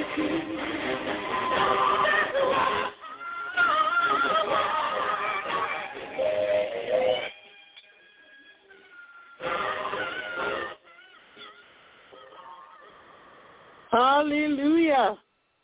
Hallelujah.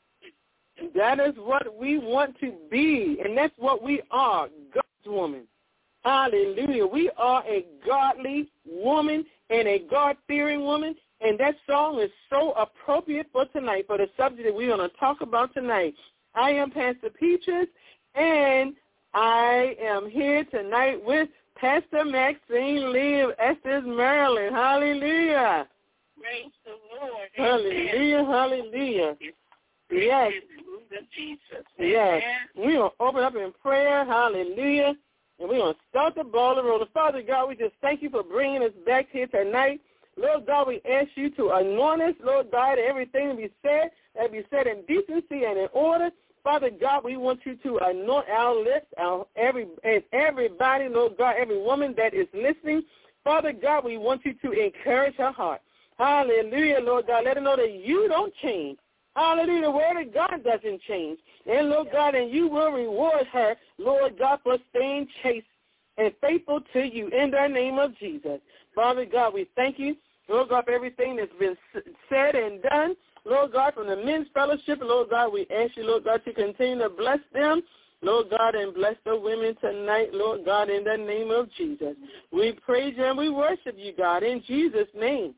That is what we want to be, and that's what we are, God's woman. Hallelujah. We are a godly woman and a God-fearing woman, and that song is so appropriate for tonight, for the subject that we're going to talk about tonight. I am Pastor Peaches, and I am here tonight with Pastor Maxine Lee of Estes, Maryland. Hallelujah. Praise the Lord. Hallelujah, hallelujah. Yes. Jesus. Yes. We're going to open up in prayer. Hallelujah. And we're going to start the ball rolling. Father God, we just thank you for bringing us back here tonight. Lord God, we ask you to anoint us, Lord God, everything that be said, that be said in decency and in order. Father God, we want you to anoint our lips, our every and everybody, Lord God, every woman that is listening. Father God, we want you to encourage her heart. Hallelujah, Lord God. Let her know that you don't change. Hallelujah. The word of God doesn't change. And, Lord God, and you will reward her, Lord God, for staying chaste and faithful to you in the name of Jesus. Father God, we thank you, Lord God, for everything that's been said and done. Lord God, from the men's fellowship, Lord God, we ask you, Lord God, to continue to bless them, Lord God, and bless the women tonight, Lord God, in the name of Jesus. We praise you and we worship you, God, in Jesus' name.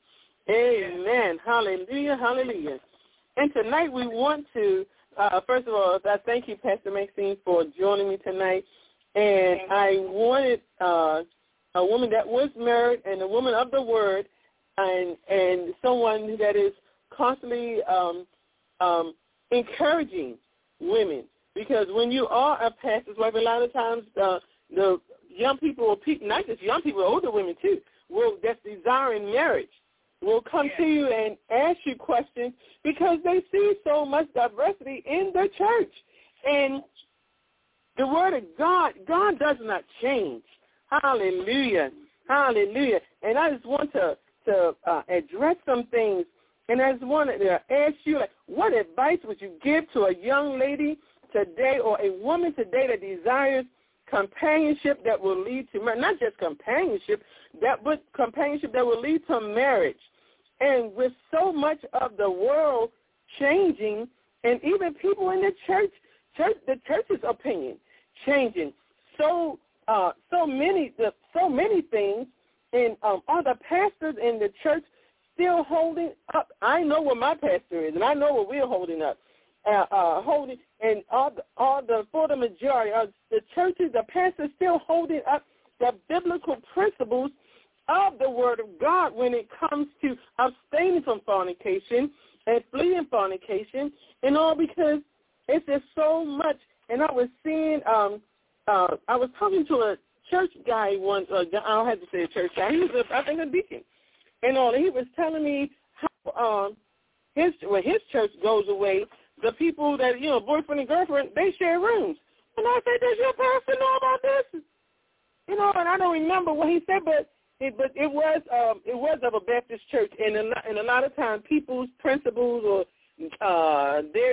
Amen. Hallelujah, hallelujah. And tonight we want to, uh, first of all, I thank you, Pastor Maxine, for joining me tonight. And I wanted uh, a woman that was married and a woman of the word and and someone that is constantly um, um, encouraging women. Because when you are a pastor's wife, a lot of times uh, the young people, or people, not just young people, older women too, will that's desiring marriage, will come yeah. to you and ask you questions because they see so much diversity in the church. And the word of God, God does not change. Hallelujah. Hallelujah. And I just want to, to uh, address some things. And I just wanted to ask you, like, what advice would you give to a young lady today or a woman today that desires companionship that will lead to marriage? Not just companionship, that but companionship that will lead to marriage. And with so much of the world changing, and even people in the church, church the church's opinion changing, so uh, so many the, so many things, and um, are the pastors in the church still holding up? I know what my pastor is, and I know what we're holding up, uh, uh, holding, and all the, all the for the majority of the churches, the pastors still holding up the biblical principles of the word of God when it comes to abstaining from fornication and fleeing fornication, and all because it's just so much. And I was seeing, um, uh, I was talking to a church guy once. Uh, I don't have to say a church guy. He was, a, I think, a deacon, and all. He was telling me how um, his when his church goes away, the people that you know, boyfriend and girlfriend, they share rooms. And I said, does your pastor know about this? You know, and I don't remember what he said, but. It, but it was um, it was of a Baptist church, and a, and a lot of times people's principles or uh, their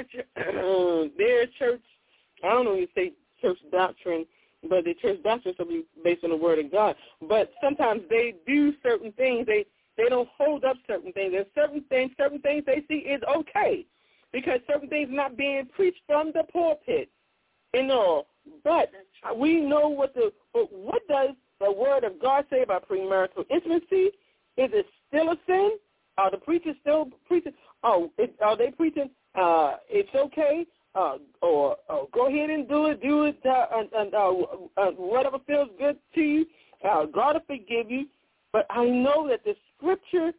their church, I don't know if you say church doctrine, but the church doctrine will be based on the word of God. But sometimes they do certain things, they they don't hold up certain things. There's certain things, certain things they see is okay because certain things not being preached from the pulpit, and all. But we know what the but what does the word of God say about premarital intimacy? Is it still a sin? Are the preachers still preaching? Oh, it, are they preaching? Uh, it's okay, uh, or, or go ahead and do it. Do it, uh, and, and uh, uh, whatever feels good to you. Uh, God will forgive you. But I know that the scripture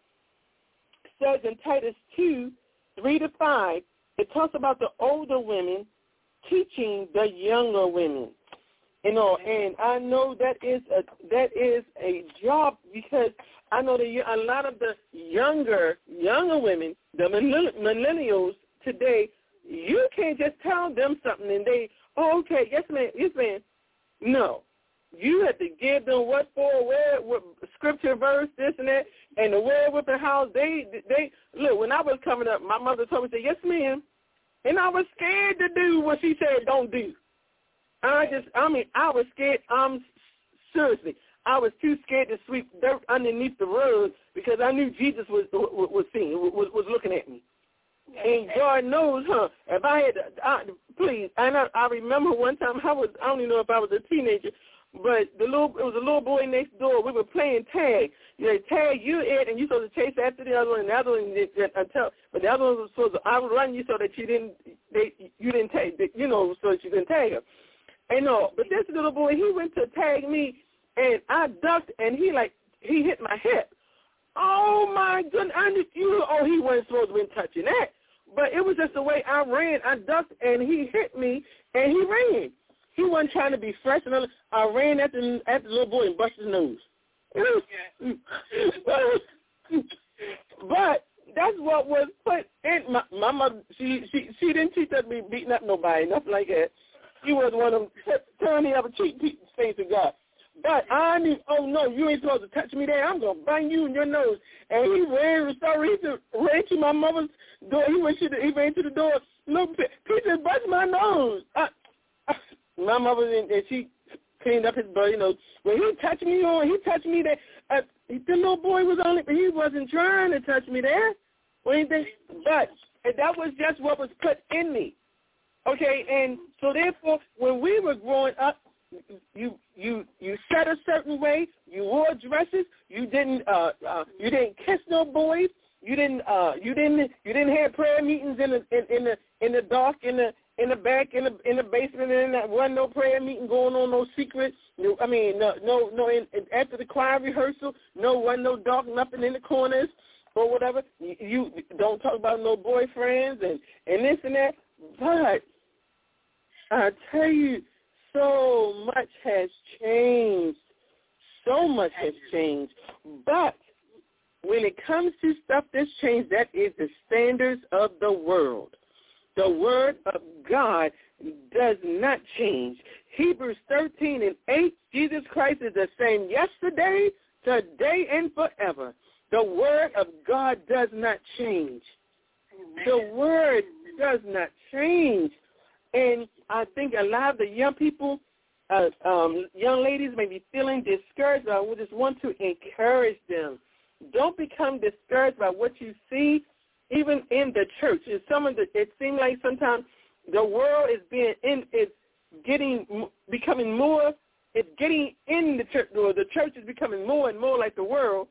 says in Titus two, three to five, it talks about the older women teaching the younger women. You know, and I know that is a that is a job because I know that a lot of the younger younger women, the millennials today, you can't just tell them something and they, oh, okay, yes, ma'am, yes, ma'am. No, you have to give them what for, where, what scripture verse, this and that, and the where, with the house. They they look. When I was coming up, my mother told me, say, yes, ma'am. And I was scared to do what she said don't do. I just, I mean, I was scared. Um, seriously, I was too scared to sweep dirt underneath the rug because I knew Jesus was was, was seeing, was, was looking at me. And God knows, huh? If I had, to, I, please, and I, I remember one time I was, I don't even know if I was a teenager, but the little, it was a little boy next door. We were playing tag. You know, tag you Ed, and you supposed to chase after the other one, and the other one until, but the other one was supposed to I would run you so that you didn't, they, you didn't tag, you know, so that you didn't tag her. And no, but this little boy, he went to tag me, and I ducked, and he like he hit my hip. Oh my goodness! I just, you, oh, he wasn't supposed to be touching that. But it was just the way I ran. I ducked, and he hit me, and he ran. He wasn't trying to be fresh. And I ran at the, at the little boy and busted his nose. It was, but that's what was put in my, my mother. She, she she didn't teach us to be beating up nobody, nothing like that. She was one of them turning up a cheap face to God. But I knew, oh, no, you ain't supposed to touch me there. I'm going to bang you in your nose. And he ran, sorry, he ran to my mother's door. He went to the, he ran to the door. Look, Peter bust my nose. I, I, my mother, and, and she cleaned up his blood, you know. When he touched me on, he touched me there. Uh, the little boy was only, he wasn't trying to touch me there or anything. But that was just what was put in me. Okay, and so therefore, when we were growing up, you you you sat a certain way. You wore dresses. You didn't uh, uh, you didn't kiss no boys. You didn't uh, you didn't you didn't have prayer meetings in the in, in the in the dark in the in the back in the in the basement. And there wasn't no prayer meeting going on. No secret. No, I mean no no no. In, in, after the choir rehearsal, no wasn't no dark nothing in the corners or whatever. You, you don't talk about no boyfriends and and this and that. But I tell you, so much has changed. So much has changed. But when it comes to stuff that's changed, that is the standards of the world. The word of God does not change. Hebrews thirteen and eight, Jesus Christ is the same yesterday, today, and forever. The word of God does not change. The word does not change. And I think a lot of the young people, uh, um, young ladies may be feeling discouraged. I would just want to encourage them. Don't become discouraged by what you see, even in the church. It's some of the, it seems like sometimes the world is being in, it's getting, becoming more, it's getting in the church, or the church is becoming more and more like the world.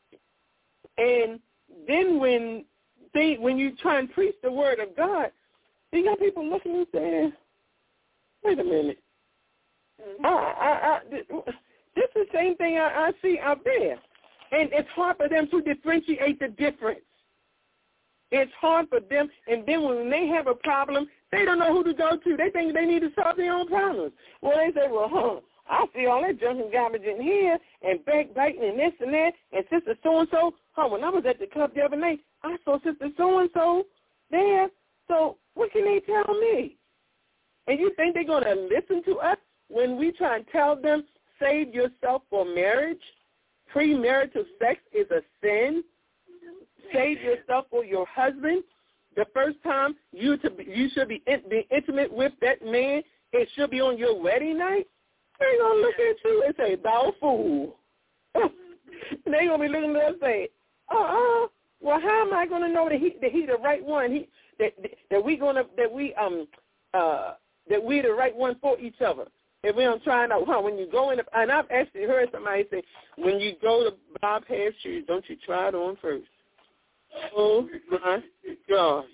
And then when they, when you try and preach the word of God, you got people looking and saying, wait a minute. I, I, I, this is the same thing I, I see out there. And it's hard for them to differentiate the difference. It's hard for them. And then when they have a problem, they don't know who to go to. They think they need to solve their own problems. Well, they say, well, huh, I see all that junk and garbage in here and backbiting and this and that. And sister so-and-so, huh, when I was at the club the other night, I saw sister so-and-so there. So what can they tell me? And you think they're going to listen to us when we try and tell them, save yourself for marriage? Premarital sex is a sin. Save yourself for your husband. The first time you to be, you should be, in, be intimate with that man, it should be on your wedding night. They're going to look at you and say, thou fool. They're going to be looking at us and say, uh-uh. Well, how am I going to know that he that he the right one? He that that we gonna that we um uh that we the right one for each other. If we don't try out, huh? When you go in, the, and I've actually heard somebody say, when you go to buy a pair of shoes, don't you try it on first? Oh my gosh!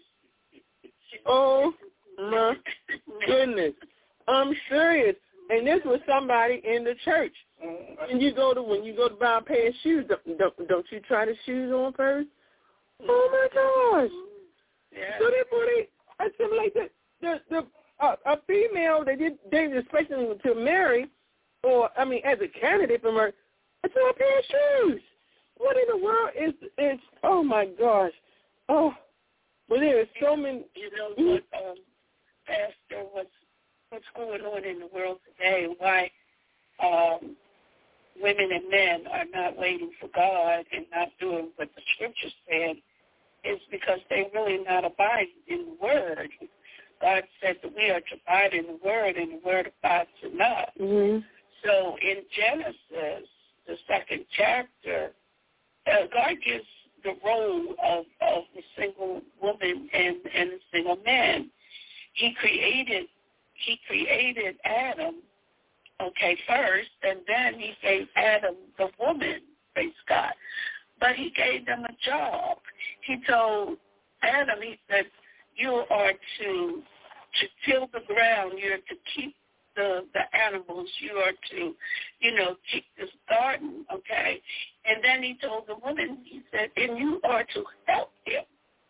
Oh my goodness! I'm serious. And this was somebody in the church. And you go to when you go to buy a pair of shoes, don't don't, don't you try the shoes on first? Oh my gosh! Yeah. So therefore, they assimilate the the the uh, a female they did they were expecting to marry, or I mean, as a candidate for marriage, it's a pair of shoes. What in the world is is? Oh my gosh! Oh, well, there is so many. You know what, um, Pastor? What's what's going on in the world today? Why um, women and men are not waiting for God and not doing what the Scripture said? Is because they're really not abiding in the Word. God said that we are to abide in the Word, and the Word abides in us. Mm-hmm. So in Genesis, the second chapter, uh, God gives the role of, of the single woman and, and the single man. He created he created Adam, okay, first, and then he gave Adam the woman, praise God. But he gave them a job. He told Adam, he said, you are to to till the ground, you're to keep the the animals, you are to, you know, keep this garden, okay? And then he told the woman, he said, and you are to help him,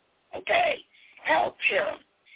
okay? Help him.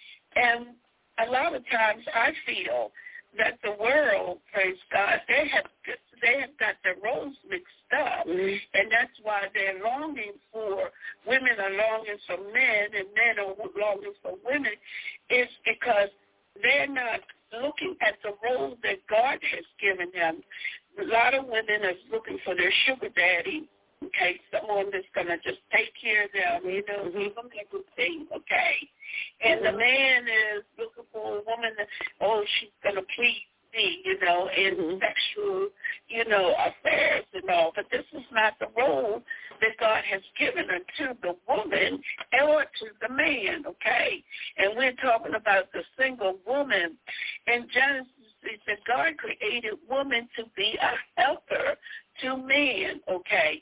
And a lot of times I feel that the world, praise God, they have they have got their roles mixed up, mm-hmm. and that's why they're longing for, women are longing for men, and men are longing for women, is because they're not looking at the role that God has given them. A lot of women are looking for their sugar daddy, okay, someone that's going to just take care of them, you know, mm-hmm. give them everything, okay? And mm-hmm. the man is looking for a woman that, oh, she's going to please me, you know, in mm-hmm. sexual, you know, affairs and all. But this is not the role that God has given unto the woman or to the man, okay? And we're talking about the single woman. In Genesis, it said God created woman to be a helper to man, okay?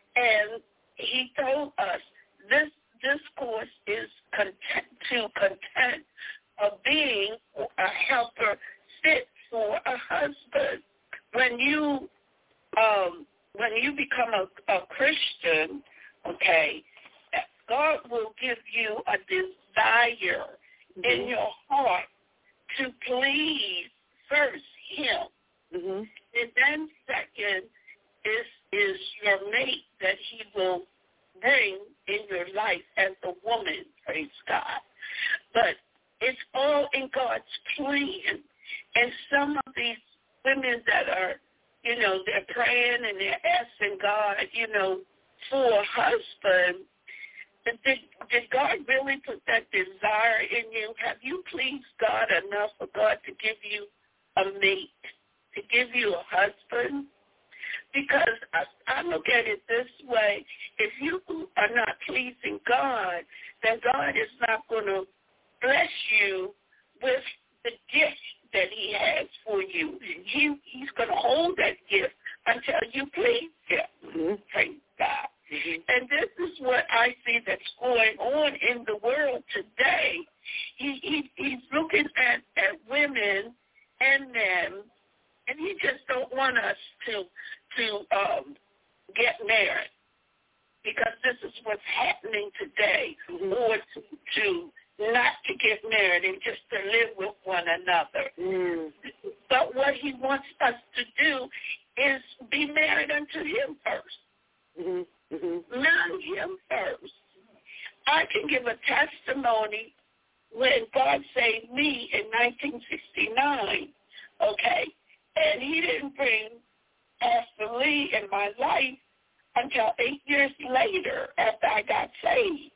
And he told us this discourse is content, to content of being a helper fit for a husband. When you um, when you become a, a Christian, okay, God will give you a desire mm-hmm. in your heart to please first him. Mm-hmm. And then second is is your mate that he will bring in your life as a woman, praise God. But it's all in God's plan. And some of these women that are, you know, they're praying and they're asking God, you know, for a husband, did, did God really put that desire in you? Have you pleased God enough for God to give you a mate, to give you a husband? Because I, I look at it this way, if you are not pleasing God, then God is not going to bless you with the gift that he has for you. He, he's going to hold that gift until you please him. Mm-hmm. Praise God. Mm-hmm. And this is what I see that's going on in the world today. He, he He's looking at, at women and men, and he just don't want us to to um, get married, because this is what's happening today, mm-hmm. or to, to not to get married and just to live with one another. Mm. But what he wants us to do is be married unto him first. Mm-hmm. Mm-hmm. Marry him first. I can give a testimony when God saved me in nineteen sixty-nine, okay? And he didn't bring Pastor Lee in my life until eight years later after I got saved.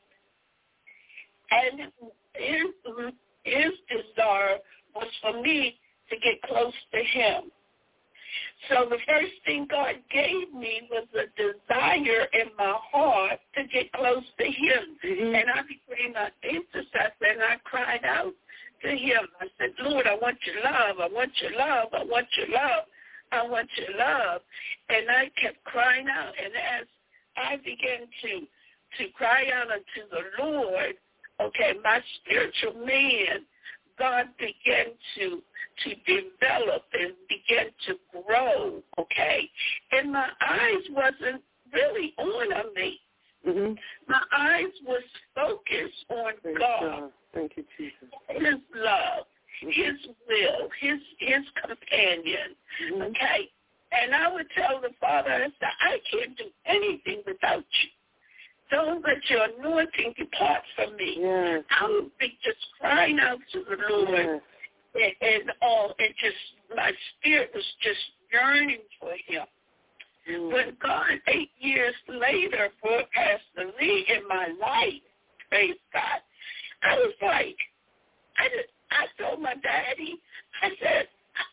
And his, his desire was for me to get close to him. So the first thing God gave me was a desire in my heart to get close to him. Mm-hmm. And I became an intercessor, and I cried out to him. I said, Lord, I want your love. I want your love. I want your love. I want your love. And I kept crying out. And as I began to, to cry out unto the Lord, okay, my spiritual man, God began to to develop and began to grow, okay? And my eyes wasn't really on a mate. Mm-hmm. My eyes was focused on Thank God. God. Thank you, Jesus. His love, mm-hmm. his will, his his companion, mm-hmm. okay? And I would tell the Father, I said, I can't do anything without you. Don't let your anointing depart from me. Yes. I would be just crying out to the Lord, yes. and, and all, and just my spirit was just yearning for him. Mm. When God, eight years later, brought Pastor Lee in my life, praise God, I was like, I, just, I told my daddy, I said,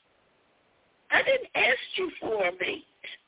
I didn't ask you for me.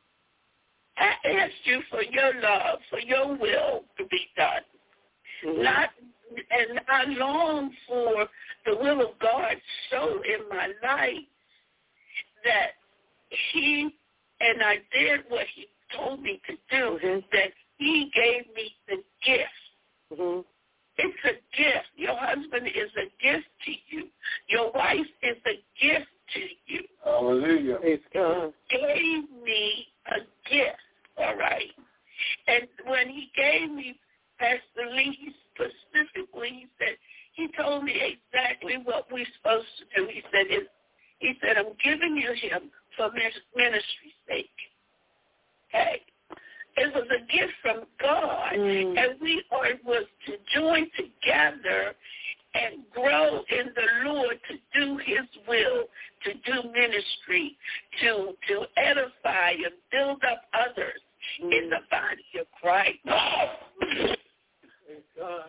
I asked you for your love, for your will to be done. Mm-hmm. Not, and I long for the will of God so in my life that he, and I did what he told me to do, mm-hmm. that he gave me the gift. Mm-hmm. It's a gift. Your husband is a gift to you. Your wife is a gift to you. Hallelujah. God gave me a gift, all right? And when he gave me Pastor Lee specifically, he said, he told me exactly what we're supposed to do. He said, it, he said, I'm giving you him for ministry's sake. Okay? It was a gift from God, mm. and we are was to join together and grow in the Lord to do his will, to do ministry, to to edify and build up others mm. in the body of Christ. Oh. God.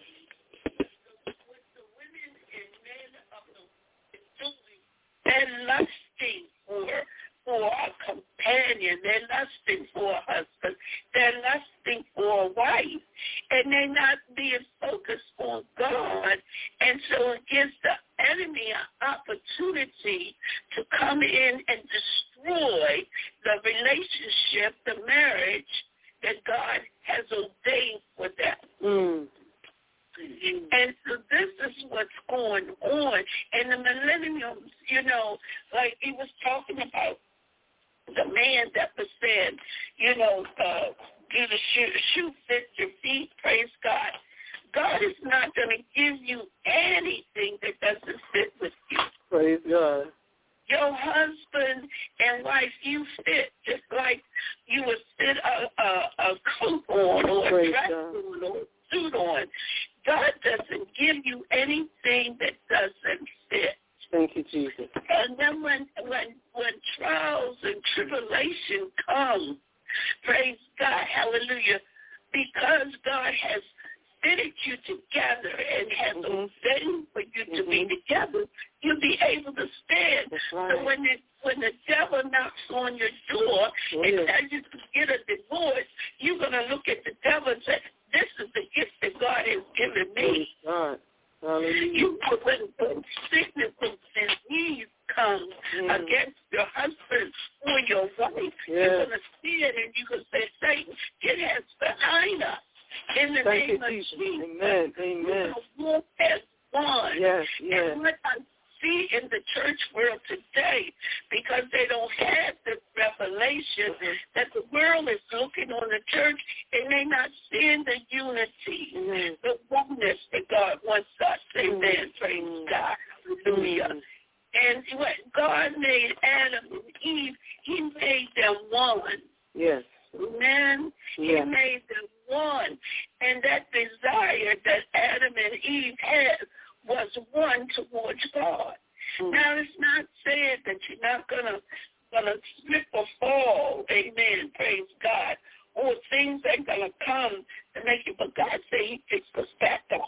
What the women and men of the doing, they're lusting for for a companion, they're lusting for a husband, they're lusting for a wife, and they're not being focused on God, and so it gives the enemy an opportunity to come in and destroy the relationship, the marriage that God has ordained for them. Mm. And so this is what's going on. And the millenniums, you know, like he was talking about the man that was saying, you know, uh, do the shoe, shoe fit your feet, praise God. God is not going to give you anything that doesn't fit with you. Praise God. Your husband and wife, you fit just like you would fit a, a, a coat on or praise a dress God. on or a suit on. God doesn't give you anything that doesn't fit. Thank you, Jesus. And then when when when trials and tribulation come, praise God, hallelujah, because God has fitted you together and has mm-hmm. ordained for you mm-hmm. to be together, you'll be able to stand. Right. So when the, when the devil knocks on your door oh, and tells you to get a divorce, you're going to look at the devil and say, this is the gift that God has given me. Right. You know, when, when sickness and disease comes mm. against your husband or your wife, yeah. you're going to see it and you can say, Satan, get us behind us. In the Thank name you, of Jesus. Jesus. Amen. Amen. We walk as one. Yes, yes. And what I see in the church world today, because they don't have this revelation mm-hmm. that the world is looking on the church and they're not seeing the unity, mm-hmm. the oneness that God wants us. Amen. Mm-hmm. Praise God. Hallelujah. Mm-hmm. And when God made Adam and Eve, he made them one. Yes. Amen. He yeah. made them one. And that desire that Adam and Eve had was one towards God. Mm. Now, it's not saying that you're not going to gonna slip or fall. Amen. Praise God. Or things are going to come to make you, but God said he picks us back up.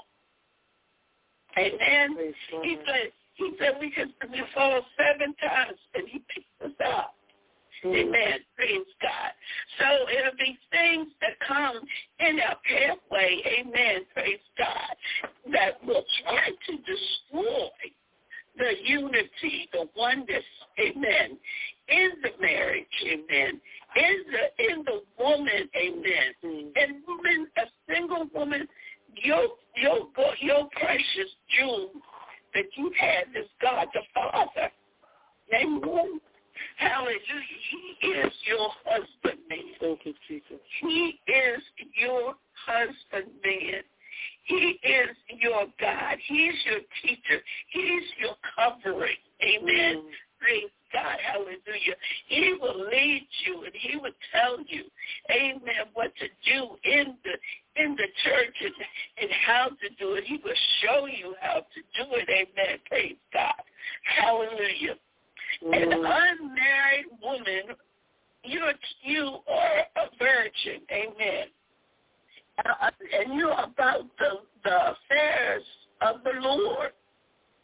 Amen. He said, he said we could we fall seven times and he picks us up. Amen. Praise God. So it'll be things that come in our pathway, amen, praise God, that will try to destroy the unity, the oneness, amen, in the marriage, amen, in the in the woman, amen. Mm. And woman, a single woman, your your your precious jewel that you had is God the Father. Amen. Hallelujah. He is your husband, man. Thank you, Jesus. He is your husband, man. He is your God. He's your teacher. He's your covering. Amen. Mm. Praise God. Hallelujah. He will lead you and he will tell you, amen, what to do in the in the church and, and how to do it. He will show you how to do it. Amen. Praise God. Hallelujah. Mm. An unmarried woman, you're, you are a virgin, amen. Uh, and you're about the, the affairs of the Lord.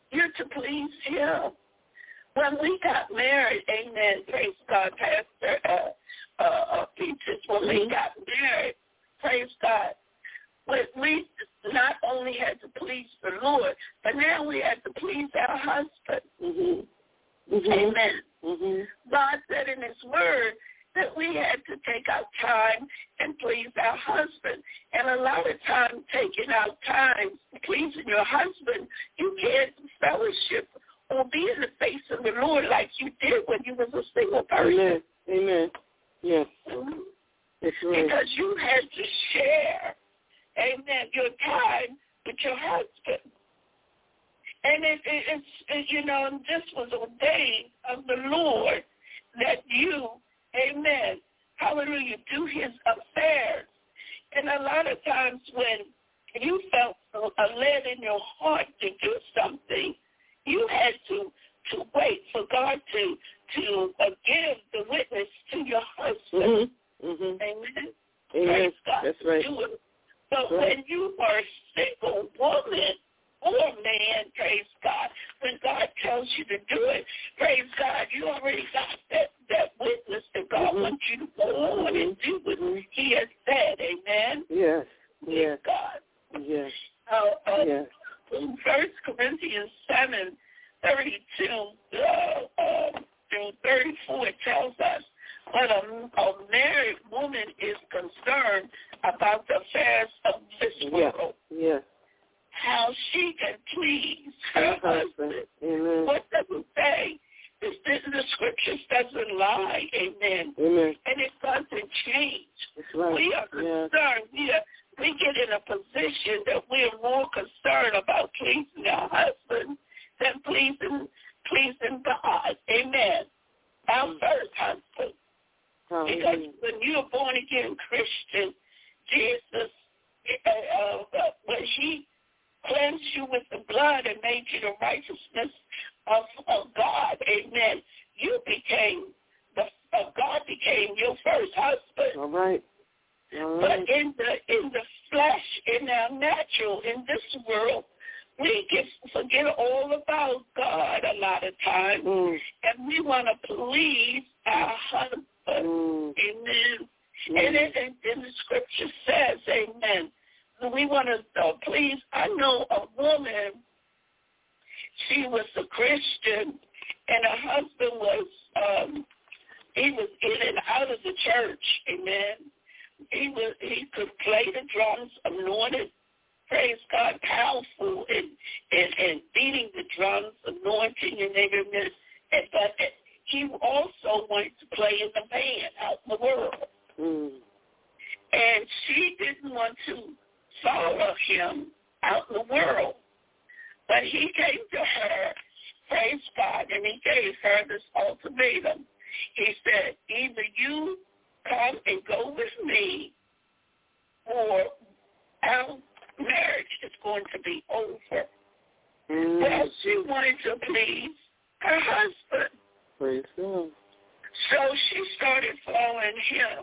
You're to please him. When we got married, amen, praise God, Pastor uh, uh, uh, Peaches, when mm-hmm. we got married, praise God, we, we not only had to please the Lord, but now we had to please our husband. Mm-hmm. Mm-hmm. Amen. Mm-hmm. God said in his word that we had to take out time and please our husband. And a lot of time taking out time pleasing your husband, you can't fellowship or be in the face of the Lord like you did when you was a single person. Amen. Amen. Yes. Mm-hmm. That's right. Because you had to share, amen, your time with your husband. And it, it, it's, it, you know, this was ordained of the Lord that you, amen, hallelujah, do his affairs. And a lot of times when you felt a lead in your heart to do something, you had to, to wait for God to to uh, give the witness to your husband. Mm-hmm. Mm-hmm. Amen. Amen. Praise God. That's right. Do it. But right. when you are a single woman or man, praise God, when God tells you to do it, praise God, you already got that, that witness that God mm-hmm. wants you to go on and do what mm-hmm. he has said. Amen. Yes. Praise Yes. God. Yes. Uh, uh, yes. In First Corinthians seven thirty-two uh, uh, through thirty-four, it tells us when a, a married woman is concerned about the affairs of this world, yeah. yeah. how she can please her husband. Amen. What does it say? This, this, the scriptures doesn't lie. Amen. Amen. And it doesn't change. That's right. We are concerned. Yeah. We are, we get in a position that we're more concerned about pleasing our husband than pleasing pleasing God. Amen. Our mm-hmm. first husband. Oh, because amen. When you're a born again Christian, Jesus, uh, uh, when he cleansed you with the blood and made you the righteousness of, of God, amen, you became, the uh, God became your first husband. All right. All right. But in the in the flesh, in our natural, in this world, we get forget all about God a lot of times, mm. and we want to please our husband. Mm. Amen. Mm. And, it, and, and the scripture says, amen, we want to uh, please. I know a woman, she was a Christian, and her husband was, um, he was in and out of the church, amen. He was, he could play the drums, anointed, praise God, powerful, and, and, and beating the drums, anointing and everything. And, but he also wanted to play in the band out in the world. Mm. And she didn't want to follow him out in the world. But he came to her, praise God, and he gave her this ultimatum. He said, either you come and go with me, or our marriage is going to be over. Mm. Well, she wanted to please her husband. Praise God. So she started following him.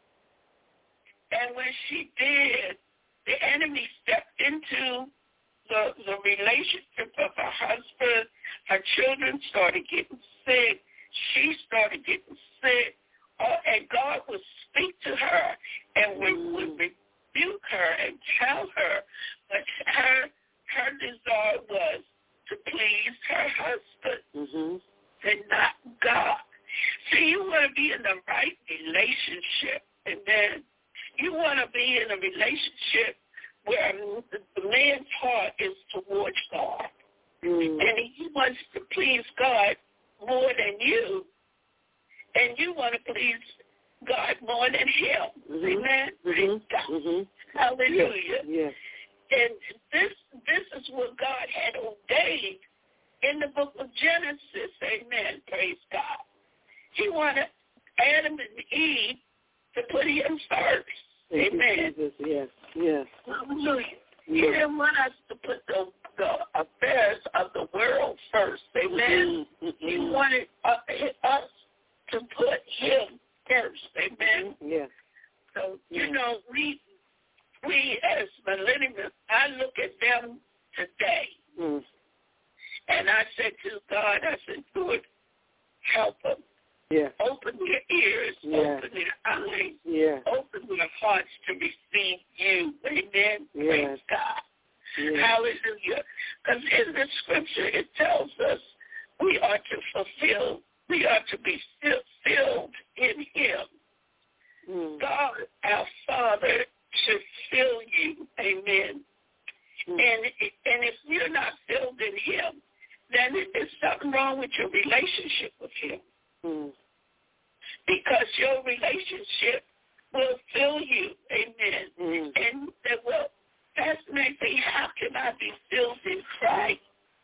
And when she did, the enemy stepped into the, the relationship of her husband. Her children started getting sick. She started getting sick. Uh, and God would speak to her and would, mm. would rebuke her and tell her, but her her desire was to please her husband mm-hmm. and not God. See, you want to be in the right relationship, and then you want to be in a relationship where the man's heart is towards God, mm. and he wants to please God more than you. And you want to please God more than him. Mm-hmm. Amen? Mm-hmm. Mm-hmm. Hallelujah. Yes. And this this is what God had ordained in the book of Genesis. Amen. Praise God. He wanted Adam and Eve to put him first. Thank Amen. You, yes. Yes. Hallelujah. Yes. He didn't want us to put the, the affairs of the world first. Amen. Mm-hmm. He wanted uh, us to put him first, amen? Yes. So, yes. you know, we, we as millennials, I look at them today, mm. And I said to God, I said, Lord, help them. Yeah. Open their ears, Yeah. open their eyes, Yeah. open their hearts to receive you. Amen. Yes. Praise God. Yes. Hallelujah. Because in the scripture it tells us we are to fulfill, we are to be filled in him. Mm. God, our Father, should fill you. Amen. Mm. And, and if you're not filled in him, then there's something wrong with your relationship with him. Mm. Because your relationship will fill you. Amen. Mm. And that will fascinate me. How can I be filled in Christ?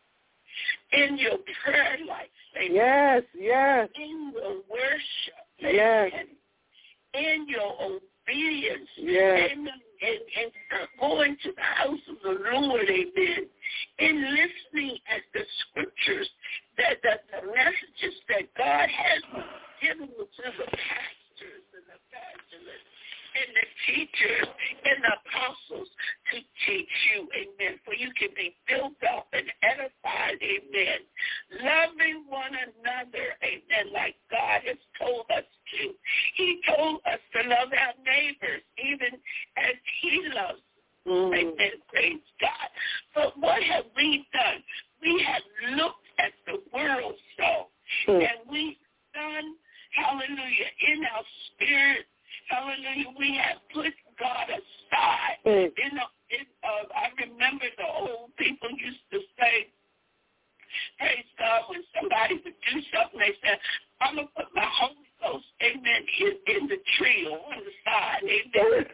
In your prayer life. Amen. Yes, yes. In your worship. Yes. Amen. In your obedience. Yes. Amen. And, and going to the house of the Lord. Amen. In listening at the scriptures, that, that the messages that God has given to the pastors and the evangelists and the teachers and the apostles to teach you, amen, for you can be built up and edified, amen, loving one another, amen, like God has told us to. He told us to love our neighbors even as he loves. Mm. Amen, praise God. But what have we done? We have looked at the world so, mm. and we've done, hallelujah, in our spirit, hallelujah, we have put God aside. Mm. You know, it, uh, I remember the old people used to say, praise God, when somebody would do something, they said, I'm going to put my Holy Ghost, amen, in, in the tree or on the side, amen.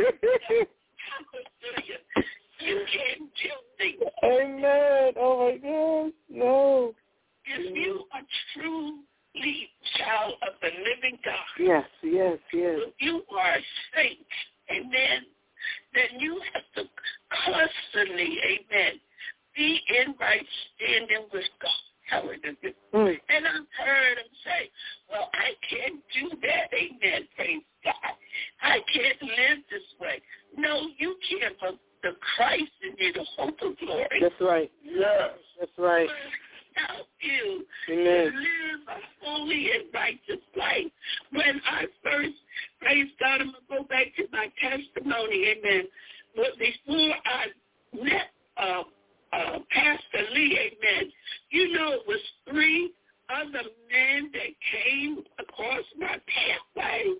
Hallelujah. You can't do things. Amen. Oh, my God. No. If you are truly child of the living God. Yes, yes, yes. If you are a saint, amen, then you have to constantly, amen, be in right standing with God. Hallelujah. Mm. And I've heard him say, well, I can't do that. Amen. Praise God. I can't live this way. No, you can't, but the Christ in you, the hope of glory. That's right. Yes. That's right. Help you Amen. to live a holy and righteous life. When I first, praise God, I'm going to go back to my testimony, amen. But before I met uh, uh, Pastor Lee, amen, you know it was three other men that came across my pathway.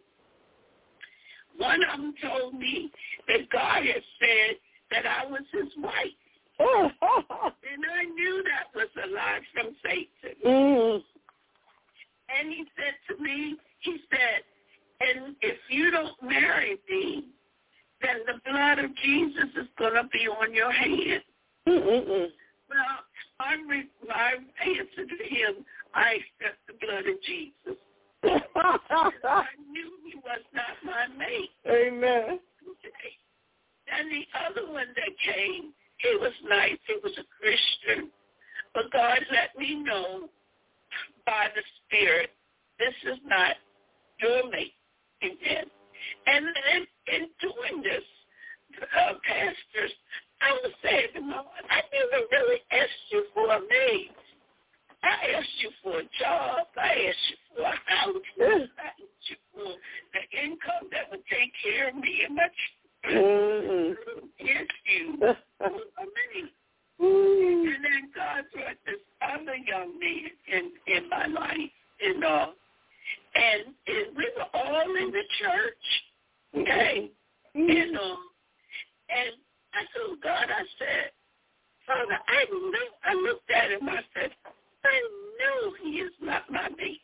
One of them told me that God had said that I was his wife. And I knew that was a lie from Satan. Mm. And he said to me, he said, and if you don't marry me, then the blood of Jesus is going to be on your hand. Mm-mm-mm. Well, I, re- I answered to him, I accept the blood of Jesus. I knew he was not my mate. Amen. And the other one that came, he was nice. He was a Christian. But God let me know by the Spirit, this is not your mate. Amen. And then in doing this, uh, pastors, I was saying to my wife, I never really asked you for a mate. I asked you for a job. I asked you for a house. I asked you for the income that would take care of me and my children. Yes, you for me. And then God brought this other young man in, in my life, you know. And, and we were all in the church, okay, you know. And I told God, I said, Father, I knew, I looked at him, I said, I know he is not my mate.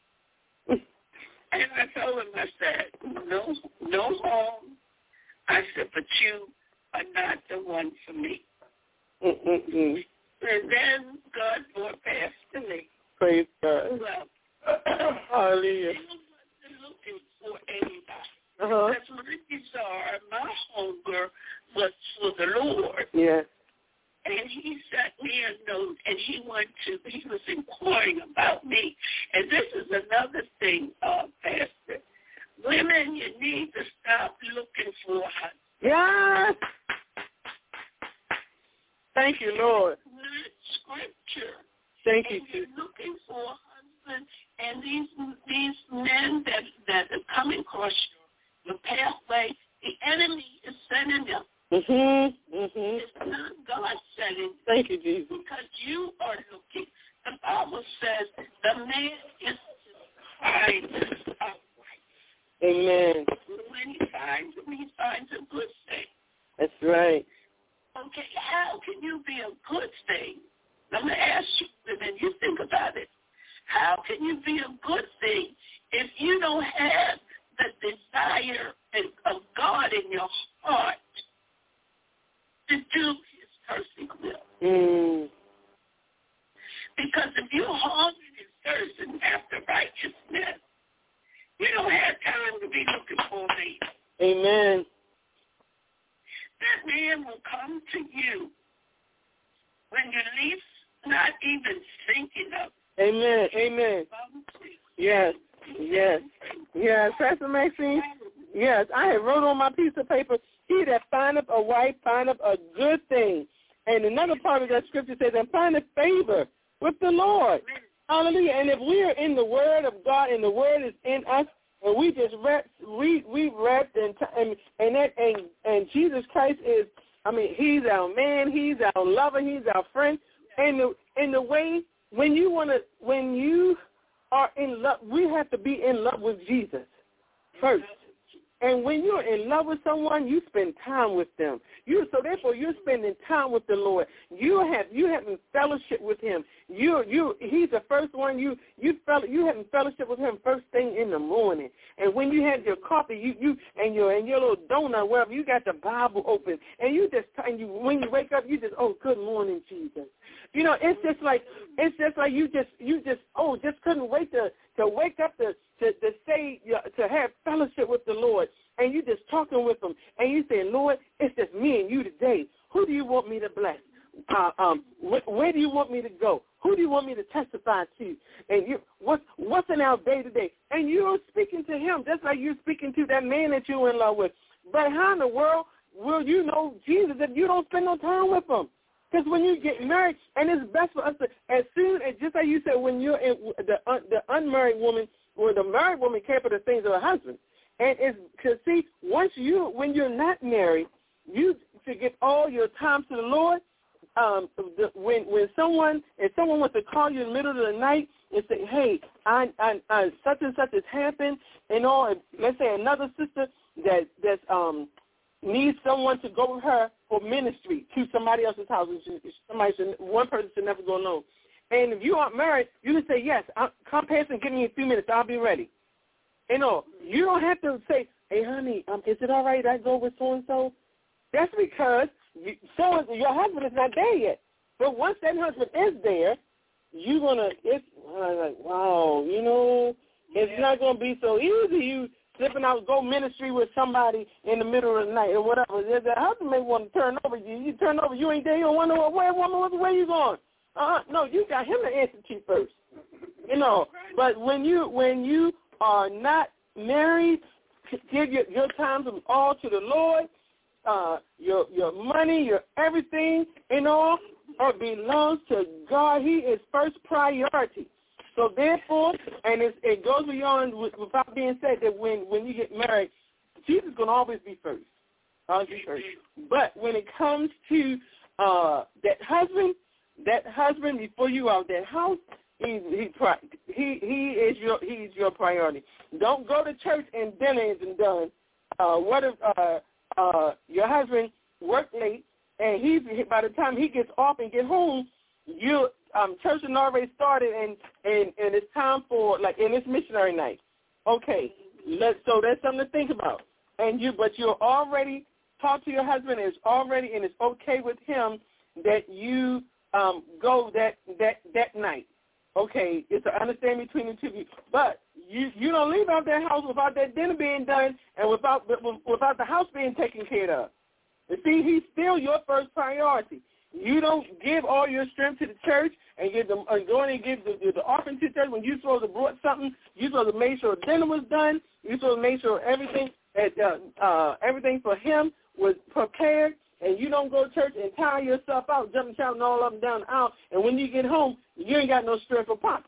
And I told him, I said, no, no harm. I said, but you are not the one for me. Mm-mm-mm. And then God brought Pastor Lee. Praise God. Well, hallelujah. he wasn't looking for anybody. Uh-huh. That's my desire. My hunger was for the Lord. Yes. And he sent me a note, and he went to, he was inquiring about me. And this is another thing, uh, Pastor. Women, you need to stop looking for husbands. Yes. Thank you, Lord. Scripture Thank and you, you're Jesus. looking for a husband, and these these men that, that are coming across your pathway, the enemy is sending them. Mm-hmm. Mm-hmm. It's not God sending. Thank you, Jesus. Because you are looking. The Bible says the man is find upright. Amen. When he finds him, he finds a good thing. That's right. Okay, how can you be a good thing? I'm going to ask you, and then you think about it. How can you be a good thing if you don't have the desire of God in your heart to do his perfect will? Mm. Because if you're hungry and thirsting after righteousness, you don't have time to be looking for me. Amen. That man will come to you when you're least not even thinking of. Amen. Amen. Yes. Yes. Yes. Pastor Maxine, yes, I had wrote on my piece of paper, he that findeth a wife findeth a good thing. And another part of that scripture says, and findeth favor with the Lord. Hallelujah. And if we are in the word of God and the word is in us, and we just rest, we we rest and and and that and and Jesus Christ is, I mean, he's our man, he's our lover, he's our friend. And the in the way when you want to when you are in love, we have to be in love with Jesus first. And when you're in love with someone, you spend time with them. You so therefore you're spending time with the Lord. You have you having fellowship with him. You you he's the first one you you fell you having fellowship with him first thing in the morning. And when you had your coffee, you you and your and your little donut, wherever, you got the Bible open, and you just and you when you wake up, you just oh good morning Jesus. You know it's just like it's just like you just you just oh just couldn't wait to to wake up to to, to say to have fellowship with the Lord. And you just talking with them, and you say, Lord, it's just me and you today. Who do you want me to bless? Uh, um, wh- where do you want me to go? Who do you want me to testify to? And you, what's what's in our day to day? And you're speaking to him just like you're speaking to that man that you're in love with. But how in the world will you know Jesus if you don't spend no time with him? Because when you get married, and it's best for us to, as soon as, just like you said, when you're in, the uh, the unmarried woman, or the married woman care for the things of her husband. And it's, because, see, once you, when you're not married, you to give all your time to the Lord. Um, the, when when someone, if someone wants to call you in the middle of the night and say, hey, I, I, I such and such has happened, and all, and let's say another sister that that's um needs someone to go with her for ministry to somebody else's house. Somebody should, one person should never go alone. And if you aren't married, you can say, yes, I'll, come past and give me a few minutes. I'll be ready. You know, you don't have to say, hey, honey, um, is it all right I go with so-and-so? That's because you, so your husband is not there yet. But once that husband is there, you're going to, it's uh, like, wow, you know, it's yeah. not going to be so easy. You slipping out, go ministry with somebody in the middle of the night or whatever. The husband may want to turn over you. You turn over, you ain't there, you don't wonder, where, woman, where you going? Uh-huh. No, you got him to answer to first. You know, but when you when you are not married, give your, your time all to the Lord, uh, your your money, your everything, and all, or belongs to God. He is first priority. So therefore, and it's, it goes beyond, without being said, that when, when you get married, Jesus is going to always be first. Always be first. But when it comes to uh, that husband, that husband before you out that house, He's he, he he is your he's your priority. Don't go to church and dinner isn't done. Uh, what if uh, uh, your husband worked late and he's by the time he gets off and get home, you um, church has already started and, and, and it's time for like and it's missionary night. Okay, let so that's something to think about. And you but you're already talked to your husband. It's already and it's okay with him that you um, go that that that night. Okay, it's an understanding between the two of you. But you you don't leave out that house without that dinner being done and without without the house being taken care of. You see, he's still your first priority. You don't give all your strength to the church and give them uh, go in and give the, the offering to the church when you're supposed to brought something. You're supposed to make sure dinner was done. You're supposed to make sure everything that uh, uh, everything for him was prepared. and you don't go to church and tire yourself out, jumping, shouting all up and down the aisle, and when you get home, you ain't got no strength for Papa.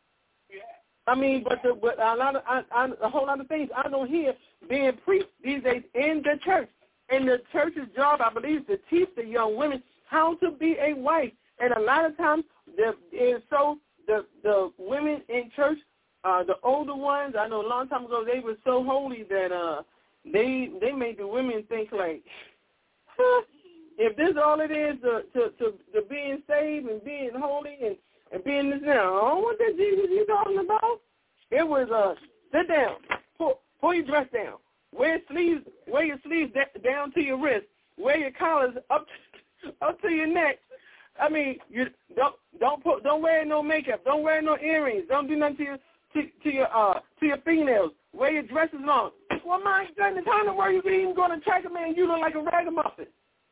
I mean, but the, but a lot of I, I, a whole lot of things I don't hear being preached these days in the church. And the church's job, I believe, is to teach the young women how to be a wife. And a lot of times, the and so the the women in church, uh, the older ones, I know a long time ago they were so holy that uh, they they made the women think like, huh, if this is all it is to to, to to being saved and being holy and And being this now, oh, what that Jesus you talking about? It was uh, sit down, pull, pull your dress down, wear sleeves, wear your sleeves da- down to your wrist, wear your collars up up to your neck. I mean, you don't don't put don't wear no makeup, don't wear no earrings, don't do nothing to your to, to your uh to your fingernails. Wear your dresses long. Well, my during the time where you even going to attract a man, you look like a ragamuffin.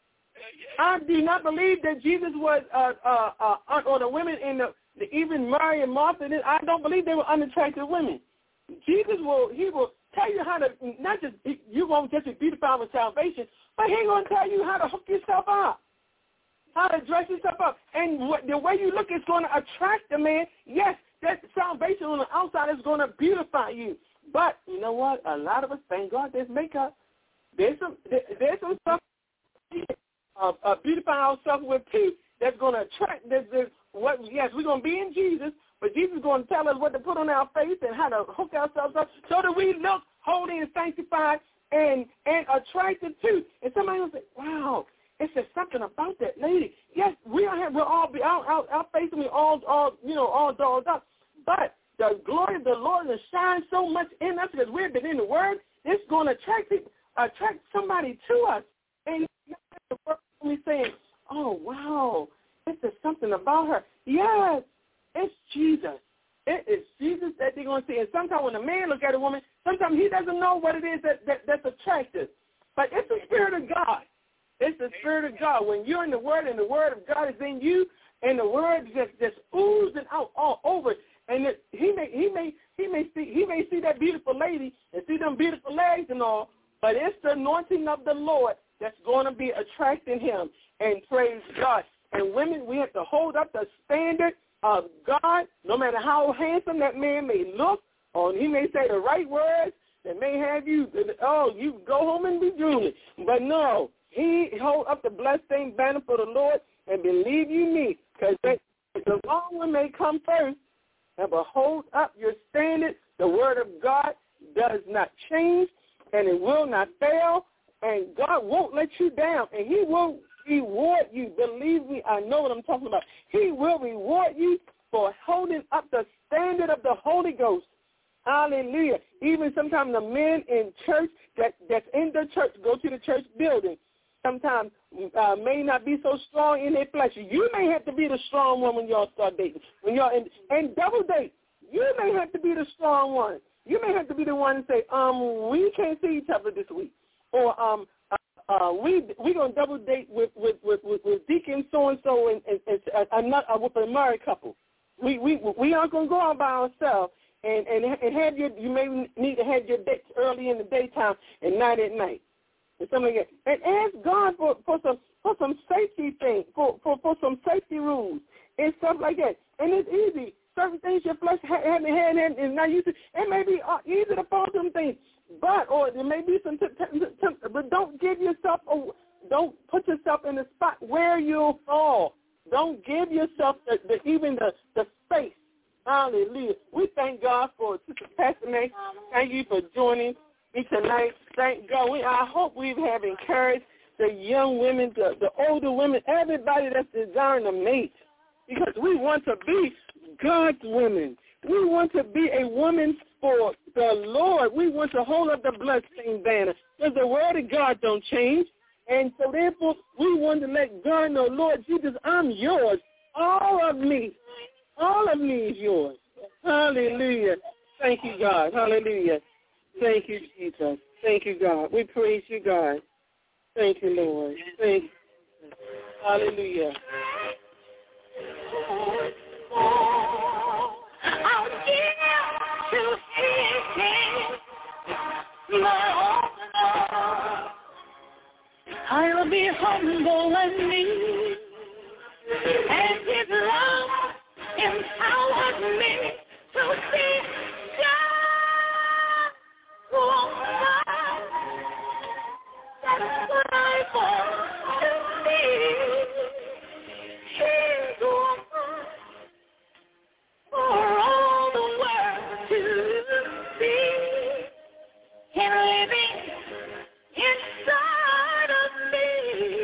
I do not believe that Jesus was, uh, uh, uh, or the women in the, the even Mary and Martha, I don't believe they were unattractive women. Jesus will, he will tell you how to, not just, you won't just be beautified with salvation, but he's going to tell you how to hook yourself up, how to dress yourself up. And what, the way you look is going to attract the man. Yes, that salvation on the outside is going to beautify you. But you know what? A lot of us, thank God, there's makeup. There's some, there, there's some stuff. Uh, uh, beautify ourselves with peace that's going to attract this, this what yes we're going to be in Jesus, but Jesus is going to tell us what to put on our face and how to hook ourselves up so that we look holy and sanctified and and attractive too. And somebody will say, wow, it's just something about that lady. Yes, we are have we'll all be our our, our face will be all all you know all dolled up, but the glory of the Lord will shine so much in us because we've been in the Word. It's going to attract it, attract somebody to us. And me saying, oh, wow, this is something about her. Yes, it's Jesus. It is Jesus that they're going to see. And sometimes when a man look at a woman, sometimes he doesn't know what it is that, that that's attractive. But it's the Spirit of God. It's the Spirit of God. When you're in the Word and the Word of God is in you, and the Word just just oozing out all over, and it, he may he may he may see he may see that beautiful lady and see them beautiful legs and all, but it's the anointing of the Lord that's going to be attracting him, and praise God. And women, we have to hold up the standard of God, no matter how handsome that man may look, or he may say the right words that may have you, oh, you go home and be drooling. But no, he hold up the bloodstained banner for the Lord, and believe you me, because the wrong one may come first, but hold up your standard. The word of God does not change, and it will not fail. And God won't let you down, and he will reward you. Believe me, I know what I'm talking about. He will reward you for holding up the standard of the Holy Ghost. Hallelujah. Even sometimes the men in church that, that's in the church, go to the church building, sometimes uh, may not be so strong in their flesh. You may have to be the strong one when y'all start dating. When y'all in, and double date, you may have to be the strong one. You may have to be the one to say, um, we can't see each other this week. Or um, uh, uh, we we gonna double date with with with, with, with Deacon so and so and and, and uh, not uh, with a married couple. We we we aren't gonna go out by ourselves and and and have your you may need to have your dates early in the daytime and not at night and something like that. And ask God for, for some for some safety things for, for for some safety rules and stuff like that. And it's easy. Certain things your flesh hasn't had and is not used to. It may be uh, easy to fall some things. But, or there may be some, t- t- t- but don't give yourself, a, don't put yourself in a spot where you'll fall. Don't give yourself the, the, even the, the space. Hallelujah. We thank God for Sister Pastor May. Thank you for joining me tonight. Thank God. We, I hope we have encouraged the young women, the, the older women, everybody that's desiring to mate. Because we want to be God's women. We want to be a woman for the Lord. We want to hold up the bloodstained banner because the word of God don't change. And so therefore, we want to let God know, Lord Jesus, I'm yours. All of me, all of me is yours. Hallelujah. Thank you, God. Hallelujah. Thank you, Jesus. Thank you, God. We praise you, God. Thank you, Lord. Thank you. Hallelujah. I'll give to Him my own. I'll be humble and meek, and his love empowers me to see God woman. That's what I want to see. His woman for all the world to see. Him living inside of me,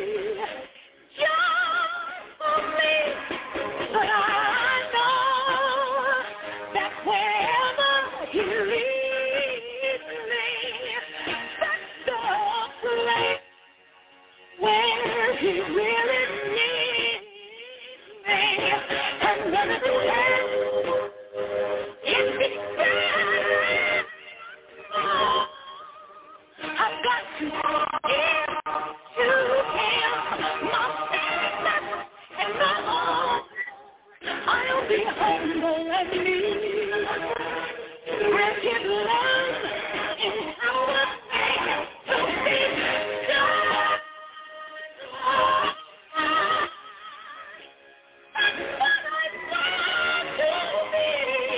just for me. But I know that wherever he leads me, that's the place where he really needs me. And none of the rest is beside. I've got to give to him my faith and my all. I'll be humble and meek, and his love empowers me to be God. That's what I want to be.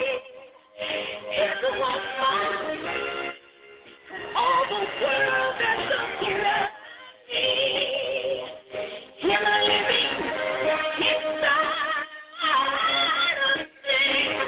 His woman. All the world that's looking at me, him living inside of me,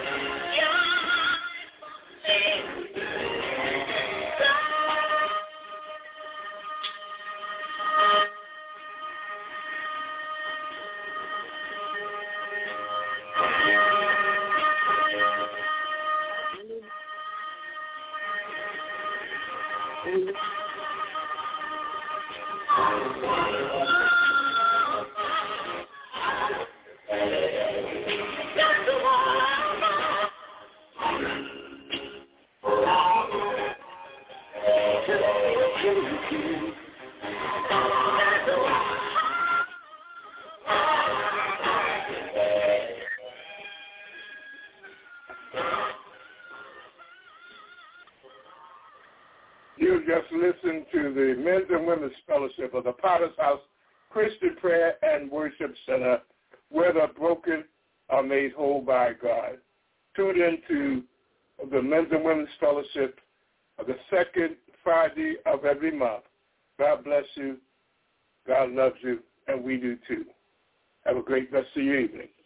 You just listened to the Men's and Women's Fellowship of the Potter's House Christian Prayer and Worship Center, where the broken are made whole by God. Tune in to the Men's and Women's Fellowship of the second Friday of every month. God bless you. God loves you, and we do too. Have a great rest of your evening.